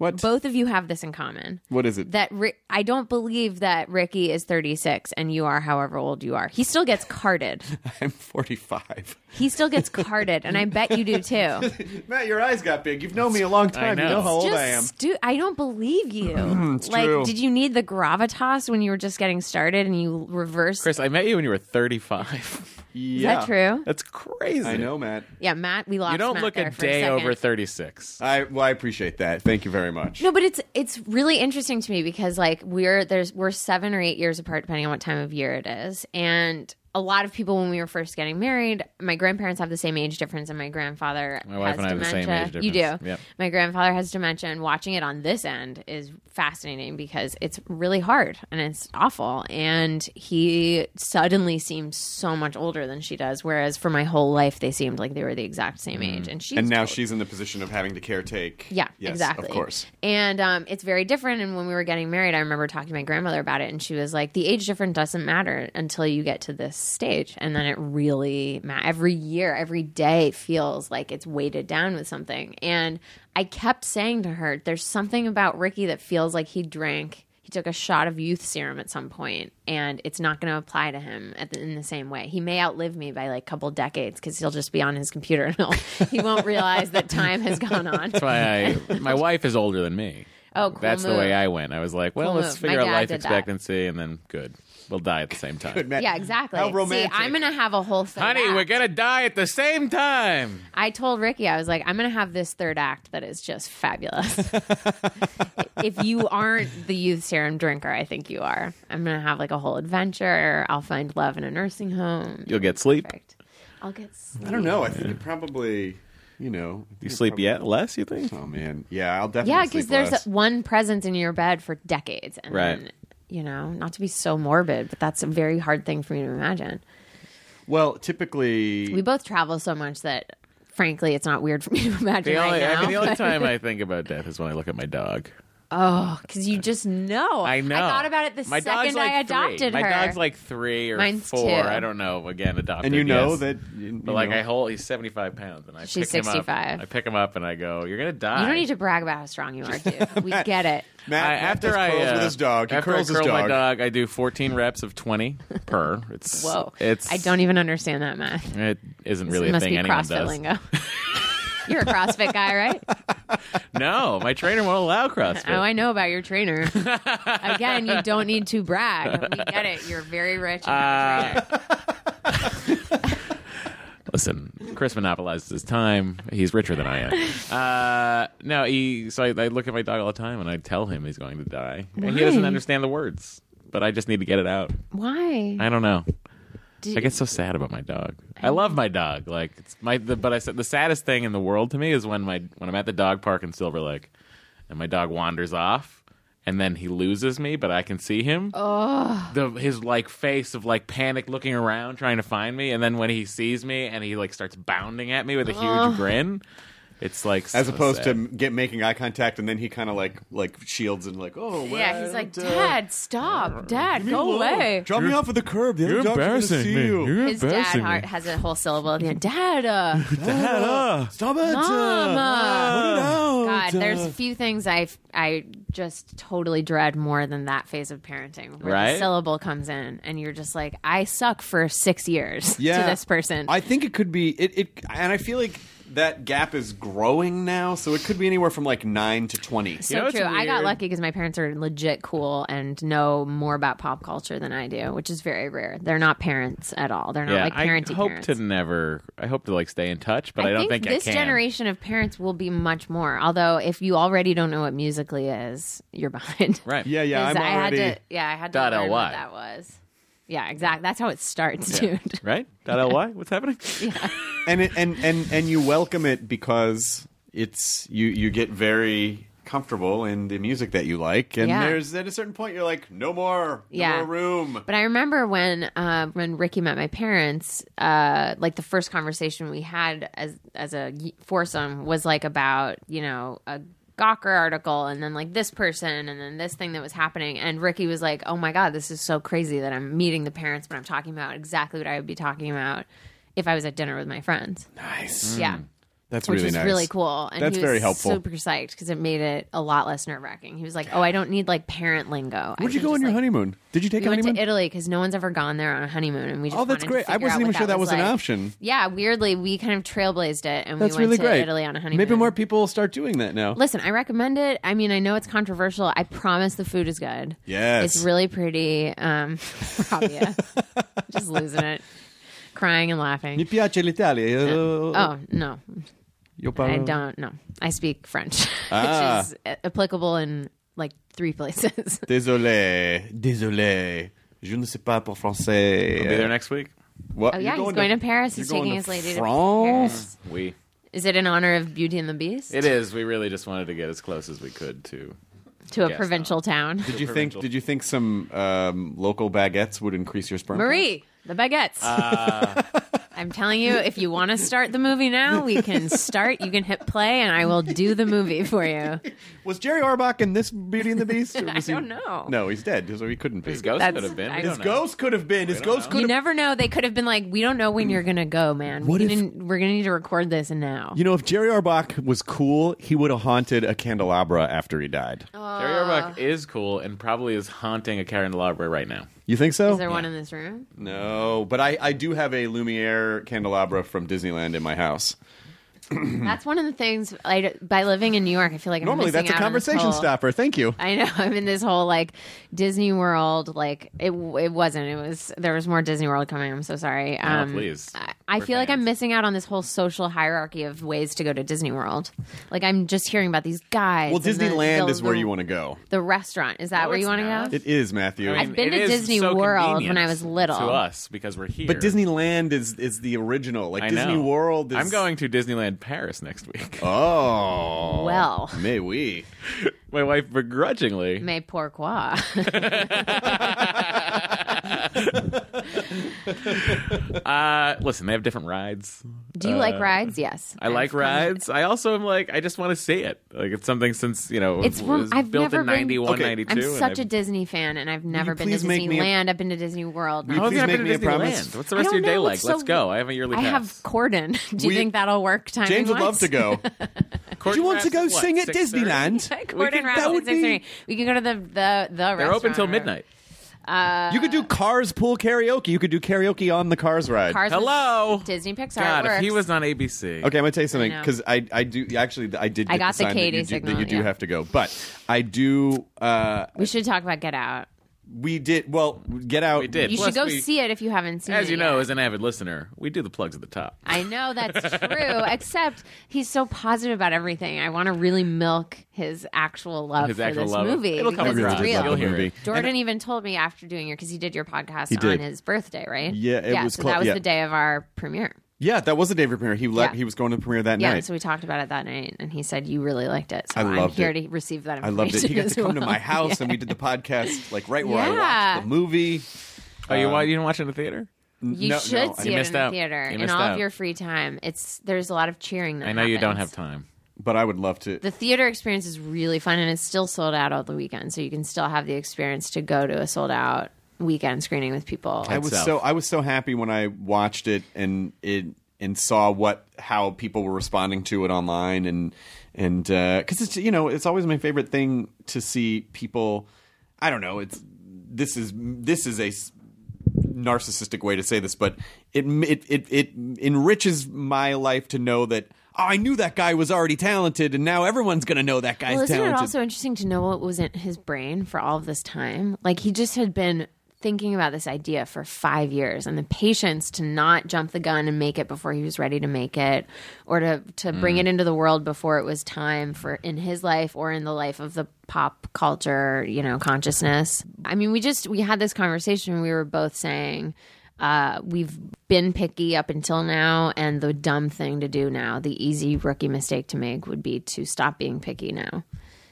What? Both of you have this in common. What is it? That Ri- I don't believe that Ricky is thirty-six and you are however old you are. He still gets carded. I'm forty-five. He still gets carded, and I bet you do too. Matt, your eyes got big. You've known me a long time. know. You know how old Just I am. stu- I don't believe you. it's like, true. did you need the gravitas when you were just getting started and you reversed? Chris, I met you when you were thirty-five. Is Yeah. that true? That's crazy. I know, Matt. Yeah, Matt. We lost. You don't Matt look there a for day second. over thirty-six. I well, I appreciate that. Thank you very much. No, but it's it's really interesting to me because like we're there's we're seven or eight years apart depending on what time of year it is, and a lot of people when we were first getting married, my grandparents have the same age difference, and my grandfather My wife has and I have the dementia. same age difference. You do. Yep. My grandfather has dementia, and watching it on this end is fascinating because it's really hard and it's awful. And he suddenly seems so much older than she does, whereas for my whole life they seemed like they were the exact same age. And she's and now told- she's in the position of having to caretake. Yeah, Yes, exactly. Of course. And um, it's very different. And when we were getting married, I remember talking to my grandmother about it, and she was like, "The age difference doesn't matter until you get to this stage, and then it really ma- every year, every day feels like it's weighted down with something." And I kept saying to her, "There's something about Ricky that feels like he drank." He took a shot of youth serum at some point, and it's not going to apply to him at the, in the same way. He may outlive me by like a couple decades because he'll just be on his computer and he'll, he won't realize that time has gone on. That's why I. My wife is older than me. Oh, cool That's the move. way I went. I was like, well, Cool let's move. figure My out dad life did that. expectancy, and then good, we'll die at the same time. Good, Matt. Yeah, exactly. How See, romantic. I'm going to have a whole third Honey, act. we're gonna die at the same time. I told Ricky, I was like, I'm going to have this third act that is just fabulous. If you aren't the youth serum drinker, I think you are. I'm going to have like a whole adventure. I'll find love in a nursing home. You'll get sleep. Perfect. I'll get sleep. I don't know. I think it probably, you know. You sleep yet less? You think? Oh man, yeah, I'll definitely. Yeah, because sleep there's less. one presence in your bed for decades. And Right. then, you know, not to be so morbid, but that's a very hard thing for me to imagine. Well, typically, We both travel so much that, frankly, it's not weird for me to imagine The right only, now. I mean, the only time I think about death is when I look at my dog. Oh, because you just know. I know. I thought about it the my dog's second like I adopted three. her. My dog's like three or Mine's four. two. I don't know. Again, adopted. and you know yes. that. You, But you like know. I hold, he's seventy-five pounds, and I She's pick him up. sixty-five. I pick him up and I go, "You're gonna die." You don't need to brag about how strong you are, dude. We get it. Matt, I, Matt after does I curls uh, with his dog. He after curls I his curl dog. my dog, I do fourteen reps of twenty per. It's Whoa. It's I don't even understand that math. It isn't This really a must thing be anyone CrossFit does. lingo. You're a CrossFit guy, right? No, my trainer won't allow CrossFit. Oh, I know about your trainer. Again, you don't need to brag. We get it. You're very rich and have a trainer. Listen, Chris monopolizes his time. He's richer than I am. Uh, no, he. So I, I look at my dog all the time, and I tell him he's going to die, and he doesn't Why? understand the words. But I just need to get it out. Why? I don't know. Did- I get so sad about my dog. I love my dog. Like it's my, the, but I said the saddest thing in the world to me is when my when I'm at the dog park in Silver Lake, and my dog wanders off, and then he loses me, but I can see him. Oh, the his like face of like panic, looking around, trying to find me, and then when he sees me, and he like starts bounding at me with a huge grin. It's like As so opposed sad. to get making eye contact, and then he kind of like like shields and like, oh, well, Yeah, he's like, uh, Dad, stop. Dad, leave me go alone. away. Drop me off at the curb. The other You're dogs are gonna embarrassing see me. you. You're His dad embarrassing me. heart has a whole syllable at the end. Dad, uh, Dad, stop it. Mama. God, uh, there's a few things I I just totally dread more than that phase of parenting, where Right? the syllable comes in, and you're just like, I suck for six years Yeah. to this person. I think it could be it, it, and I feel like that gap is growing now, so it could be anywhere from like nine to twenty. so You know what's true. I got weird? lucky because my parents are legit cool and know more about pop culture than I do, which is very rare. They're not parents at all. They're not Yeah, like I parenty hope parents. to never. I hope to like stay in touch, but I, I, don't think, think, this I can. generation of parents will be much more. Although, if you already don't know what Musically is, you're behind. Right? Yeah, yeah, I'm 'Cause I already. had to. Yeah, I had to Dot learn ly. what that was. Yeah, exactly. That's how it starts, Yeah. dude. Right? Dot ly. What's happening? and it, and and and you welcome it because it's you you get very comfortable in the music that you like, and Yeah. there's at a certain point you're like, no more, no Yeah. more room. But I remember when uh, when Ricky met my parents, uh, like the first conversation we had as as a y- foursome was like about, you know, a Gawker article, and then like this person, and then this thing that was happening. And Ricky was like, "Oh my God, this is so crazy that I'm meeting the parents, but I'm talking about exactly what I would be talking about if I was at dinner with my friends." Nice. Yeah. That's which really was nice. really cool. And That's he was very helpful. super psyched because it made it a lot less nerve wracking. He was like, "Oh, I don't need like parent lingo." Where'd you go on your honeymoon? Did you take We a went honeymoon? to Italy because no one's ever gone there on a honeymoon, and we just Oh, that's wanted great. To I figure wasn't out even what sure that was an like. option. Yeah, weirdly, we kind of trailblazed it, and That's we went really to great. Italy on a honeymoon. Maybe more people will start doing that now. Listen, I recommend it. I mean, I know it's controversial. I promise the food is good. Yes. It's really pretty. Um, Rabia. Just losing it. Crying and laughing. Mi piace l'Italia. Oh, no. Io I parlo- don't know. I speak French, Ah. which is a- applicable in like three places. Désolé. Désolé. Je ne sais pas pour français. I'll be there next week. What? Oh, yeah, You're he's going to Paris. you're He's going taking to his lady to France? Paris. We. Is it in honor of Beauty and the Beast? It is. We really just wanted to get as close as we could to. To a Yes, provincial town. Did you think? Did you think some um, local baguettes would increase your sperm? count? Marie, the baguettes. Uh, I'm telling you, if you want to start the movie now, we can start. You can hit play, and I will do the movie for you. Was Jerry Orbach in this Beauty and the Beast? Or I was he- don't know. No, he's dead, so he couldn't be. his ghost That's- could have been. We I- don't His know. ghost could have been. His We don't ghost know. could You have. never know. They could have been like, "We don't know when you're gonna go, man. What we if- didn't, we're gonna need to record this now." You know, if Jerry Orbach was cool, he would have haunted a candelabra after he died. Jerry Orbach is cool and probably is haunting a candelabra right now. You think so? Is there one in this room? No, but I, I do have a Lumiere candelabra from Disneyland in my house. That's one of the things. I, by living in New York, I feel like I'm Normally, missing that's a out on this conversation whole- stopper. Thank you. I know. I'm in this whole like Disney World. Like it, it wasn't. It was. There was more Disney World coming. I'm so sorry. Um, please. I, I We're feel like I'm fans. missing out on this whole social hierarchy of ways to go to Disney World. Like I'm just hearing about these guys. Well, and the- Disneyland the- is where the- you want to go. The restaurant is that No, where you it's want to not. go? It is, Matthew. I mean, I've been it to is Disney so World convenient when I was little. to us because we're here. But Disneyland is is the original. Like I Disney know. World is. I'm going to Disneyland Paris next week. Oh. Well. May we. My wife begrudgingly. Mais pourquoi? Uh, listen, they have different rides. Do you like rides? Yes. I like I've come- rides. I also am like, I just want to see it. Like it's something since you know It's it from- was I've built never in been- ninety-one, Okay. ninety-two. I'm and such a I've- Disney fan, and I've never been to please make me a- Disneyland. I've been to Disney World. Will How have Please you not make been me to a promise. Disneyland? What's the I rest of don't your day know, like? it's Let's so- go. I have a yearly I pass. have Corden. Do you We- think that'll work? Timing James would love to go. Court Do you want to pass go is what, sing at six thirty? Disneyland? Corden can- Rapids that would six thirty. be- We can go to the the the. They're open till restaurant. midnight. You could do Cars Pool karaoke. You could do karaoke on the Cars ride. Cars was Hello, Disney Pixar. God, it if he works. was on A B C. Okay, I'm gonna tell you something I know. because I, I do actually I did. Get I got the sign that Katie you do, signal, that you do yeah. have to go, but I do. Uh, We should talk about Get Out. we did well. Get Out. We did. You Plus should go we- see it if you haven't seen it. As you know, yet. as an avid listener, we do the plugs at the top. I know that's true. Except he's so positive about everything. I want to really milk his actual love His for actual this love. movie It'll come because across. it's Really real. did love the movie. Jordan even told me after doing it because he did your podcast He on did. his birthday, right? Yeah, it was so clo- that was yeah. the day of our premiere. Yeah, that was the David premiere. He let Yeah. he was going to the premiere that Yeah, night. so we talked about it that night, and he said you really liked it. So I I'm loved here it. to receive that I information. loved it. He got as to come to well. my house and we Yeah. did the podcast like right where I Yeah. watched the movie. Oh, you Um, wa- you didn't watch it in the theater? You No, should no, see You it missed in the out. theater You in missed all out. of your free time. It's there's a lot of cheering. That I know you don't happens. have time. but I would love to. The theater experience is really fun, and it's still sold out all the weekend, so you can still have the experience to go to a sold out weekend screening with people. I was itself. so I was so happy when I watched it and it and saw what how people were responding to it online and and because it's you know it's always my favorite thing to see people. I don't know. It's this is this is a s- narcissistic way to say this, but it it it, it enriches my life to know that. Oh, I knew that guy was already talented, and now everyone's going to know that guy's Well, isn't talented. it also interesting to know what was in his brain for all of this time? Like he just had been thinking about this idea for five years, and the patience to not jump the gun and make it before he was ready to make it, or to to bring it into the world before it was time for in his life or in the life of the pop culture, you know, consciousness. I mean, we just we had this conversation. We were both saying. Uh, we've been picky up until now, and the dumb thing to do now, the easy rookie mistake to make, would be to stop being picky now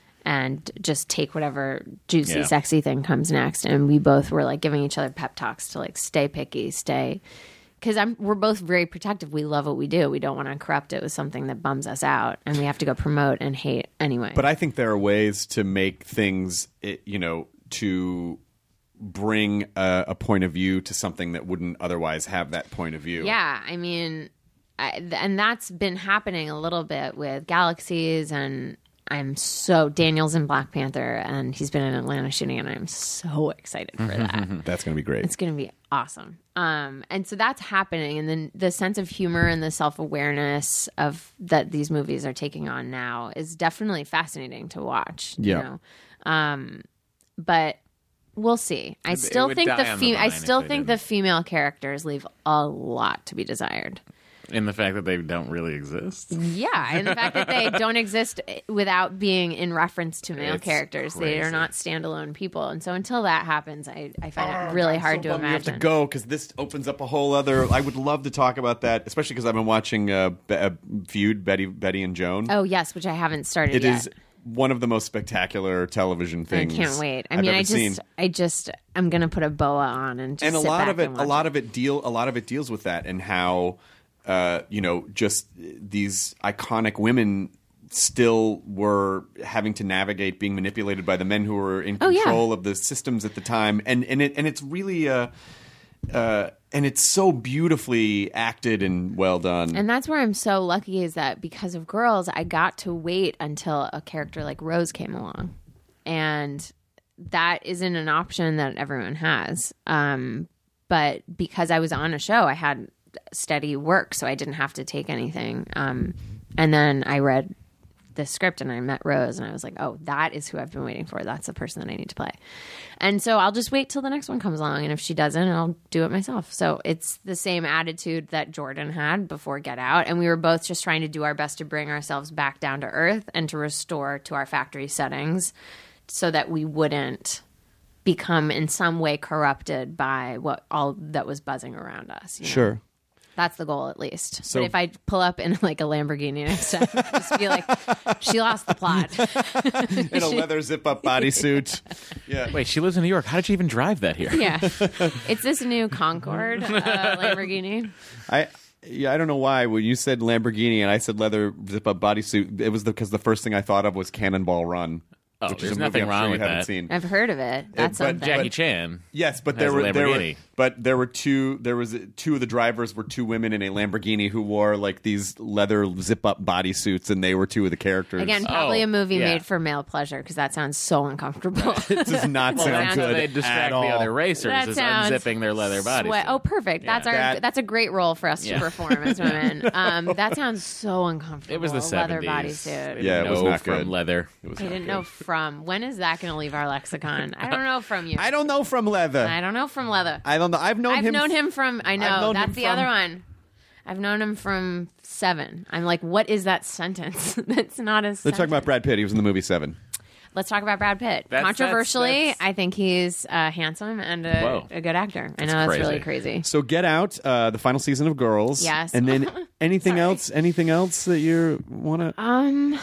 and just take whatever juicy, Yeah. sexy thing comes next. And we both were like giving each other pep talks to like stay picky, stay. Because I'm we're both very protective. We love what we do. We don't want to corrupt it with something that bums us out, and we have to go promote and hate anyway. But I think there are ways to make things, it- you know, to bring a, a point of view to something that wouldn't otherwise have that point of view. Yeah, I mean, I, and that's been happening a little bit with Galaxies, and I'm so Daniel's in Black Panther, and he's been in Atlanta shooting, and I'm so excited for that. That's going to be great. It's going to be awesome. Um, and so that's happening, and then the sense of humor and the self awareness of that these movies are taking on now is definitely fascinating to watch. Yeah. You know? Um, but we'll see. I It still would think die the on the fe- I vine if still they think the didn't. female characters leave a lot to be desired. In the fact that they don't really exist. Yeah, and the fact that they don't exist without being in reference to male It's characters. They are crazy. not standalone people. And so until that happens, I, I find it really hard to You have imagine. to go because this opens up a whole other. I would love to talk about that, especially because I've been watching uh, Be- uh, Feud, Betty, Betty and Joan. Oh, yes, which I haven't started It yet. is one of the most spectacular television I things. can't wait. I I've mean, ever I just, seen. I just, I'm gonna put a boa on and just And a sit lot back of it, and a watch lot of it deal, a lot of it deals with that and how, uh, you know, just these iconic women still were having to navigate being manipulated by the men who were in Oh, yeah. control of the systems at the time, and and it and it's really uh, uh, and it's so beautifully acted and well done. And that's where I'm so lucky is that because of Girls, I got to wait until a character like Rose came along. And that isn't an option that everyone has. Um, but because I was on a show, I had steady work, so I didn't have to take anything. Um, and then I read the script and I met Rose and I was like, oh, that is who I've been waiting for. That's the person that I need to play. And so I'll just wait till the next one comes along. And if she doesn't, I'll do it myself. So it's the same attitude that Jordan had before Get Out. And we were both just trying to do our best to bring ourselves back down to earth and to restore to our factory settings so that we wouldn't become in some way corrupted by what all that was buzzing around us. You know? Sure. That's the goal, at least. So- but if I pull up in like a Lamborghini next time, just be like, she lost the plot. In a leather zip-up bodysuit. Yeah. Wait, she lives in New York. How did she even drive that here? Yeah, it's this new Concorde uh, Lamborghini. I yeah, I don't know why when you said Lamborghini and I said leather zip-up bodysuit, it was because the first thing I thought of was Cannonball Run. Oh, which there's is a movie nothing I'm wrong sure you with haven't that. seen. I've heard of it. That's but something. Jackie Chan. Yes, but has there a were there were Lamborghini. but there were two there was two of the drivers were two women in a Lamborghini who wore like these leather zip up bodysuits and they were two of the characters. Again, probably Oh, a movie yeah. made for male pleasure because that sounds so uncomfortable. it does not Well, sound that's how good they at distract all. the other racers That is sounds unzipping their leather bodies. Sweat. Oh, perfect. That's our. That- that's a great role for us Yeah. to perform as women. Um, that sounds so uncomfortable. It was the leather seventies. bodysuit. They Yeah, didn't it was know not from good. leather. It was I not didn't good. know from. When is that going to leave our lexicon? I don't know from you. I don't know from leather. I don't know from leather. I don't know. I've known I've him. known him from. I know known that's him the from- other one. I've known him from Seven. I'm like, what is that sentence? That's not a. Let's sentence. talk about Brad Pitt. He was in the movie Seven. Let's talk about Brad Pitt. That's- Controversially, that's- that's- I think he's uh, handsome and a, Whoa. a good actor. I know That's that's really crazy. crazy. So Get Out, uh, the final season of Girls. Yes. And then anything else? Anything else that you want to? Um,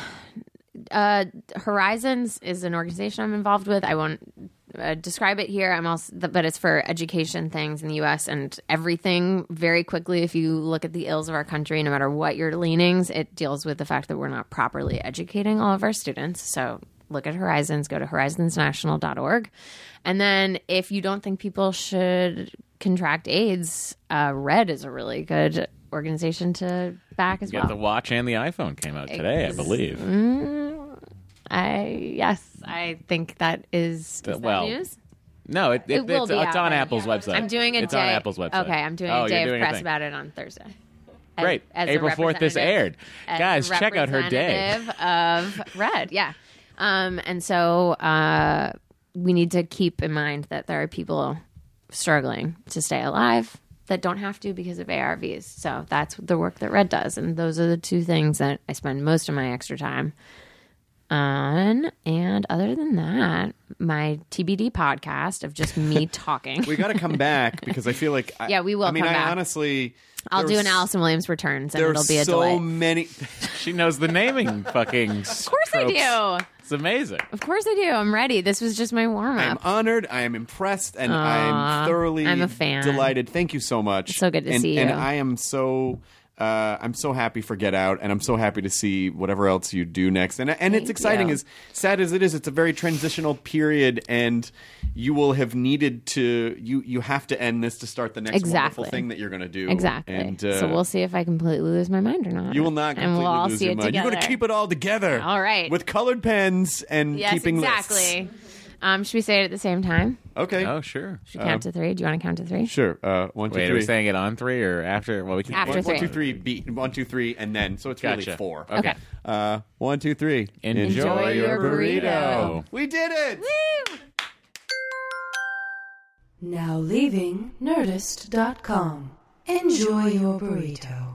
uh, Horizons is an organization I'm involved with. I won't uh, describe it here. I'm also, but it's for education things in the U S and everything. Very quickly, if you look at the ills of our country, no matter what your leanings, it deals with the fact that we're not properly educating all of our students. So look at Horizons. Go to horizons national dot org, and then if you don't think people should contract AIDS, uh, RED is a really good organization to back as You well. got the watch and the iPhone came out today, I Ex- believe. I yes, I think that is, is The- that well, news. No, it, it, It will it's, be it's out on by- Apple's website. I'm doing a it's day. on Apple's website. Okay, I'm doing oh, a day you're doing of press thing. about it on Thursday. As- Great. as a April fourth, this aired. representative- as Guys, a check out her day. representative of Red, yeah. Um, and so uh, we need to keep in mind that there are people struggling to stay alive that don't have to because of A R Vs. So that's the work that Red does, and those are the two things that I spend most of my extra time on. And other than that, my T B D podcast of just me talking. We got to come back because I feel like. I, Yeah, we will I mean, come I back. honestly. I'll do there's- an Allison Williams Returns, and There it'll are be a so delight. many. She knows the naming fucking Of Of course I do. It's amazing. Of course I do. I'm ready. This was just my warm I'm up. honored. I am impressed, and Aw, I'm thoroughly I'm a fan. delighted. Thank you so much. It's so good to and, see And you. I am so uh, I'm so happy for Get Out, and I'm so happy to see whatever else you do next. And and it's Thank exciting, you. as sad as it is. It's a very transitional period, and you will have needed to you you have to end this to start the next Exactly. wonderful thing that you're going to do. Exactly. And, uh, so we'll see if I completely lose my mind or not. You will not and completely we'll all lose see your it mind. You're together. going to keep it all together. All right. With colored pens and Yes, keeping exactly. lists. Um, should we say it at the same time? Okay. Oh, sure. Should we count to three? Do you want to count to three? Sure. Uh, one, two, Wait, three. are we saying it on three or after? Well, we can After One, three. one, two, three, beat. One, two, three, and then. So it's really Gotcha. four. Okay. Uh, one, two, three. Enjoy your burrito. We did it! Now leaving Nerdist dot com. Enjoy your burrito.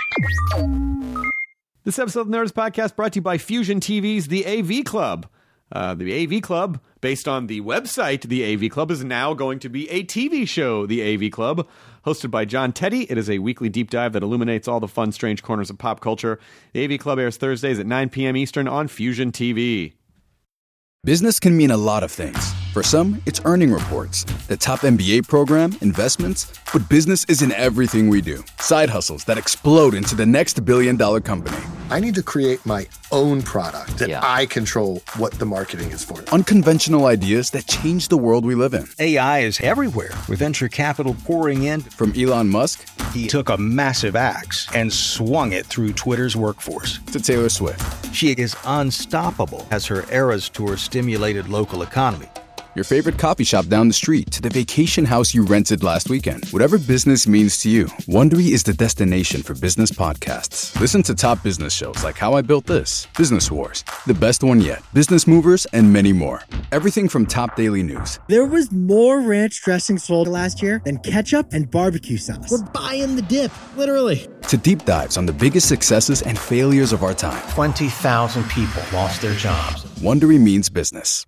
This episode of the Nerdist Podcast brought to you by Fusion T V's The A V Club. Uh, the A V Club, based on the website The A V Club, is now going to be a T V show, The A V Club. Hosted by John Teddy, it is a weekly deep dive that illuminates all the fun, strange corners of pop culture. The A V Club airs Thursdays at nine p.m. Eastern on Fusion T V. Business can mean a lot of things. For some, it's earning reports, the top M B A program, investments, but business isn't everything we do. Side hustles that explode into the next billion-dollar company. I need to create my own product that I control what the marketing is for. Unconventional ideas that change the world we live in. A I is everywhere, with venture capital pouring in. From Elon Musk, He took a massive axe and swung it through Twitter's workforce. to Taylor Swift. She is unstoppable as her Eras Tour stimulated local economy. Your favorite coffee shop down the street to the vacation house you rented last weekend. Whatever business means to you, Wondery is the destination for business podcasts. Listen to top business shows like How I Built This, Business Wars, The Best One Yet, Business Movers, and many more. Everything from top daily news. There was more ranch dressing sold last year than ketchup and barbecue sauce. We're buying the dip, literally. To deep dives on the biggest successes and failures of our time. twenty thousand people lost their jobs. Wondery means business.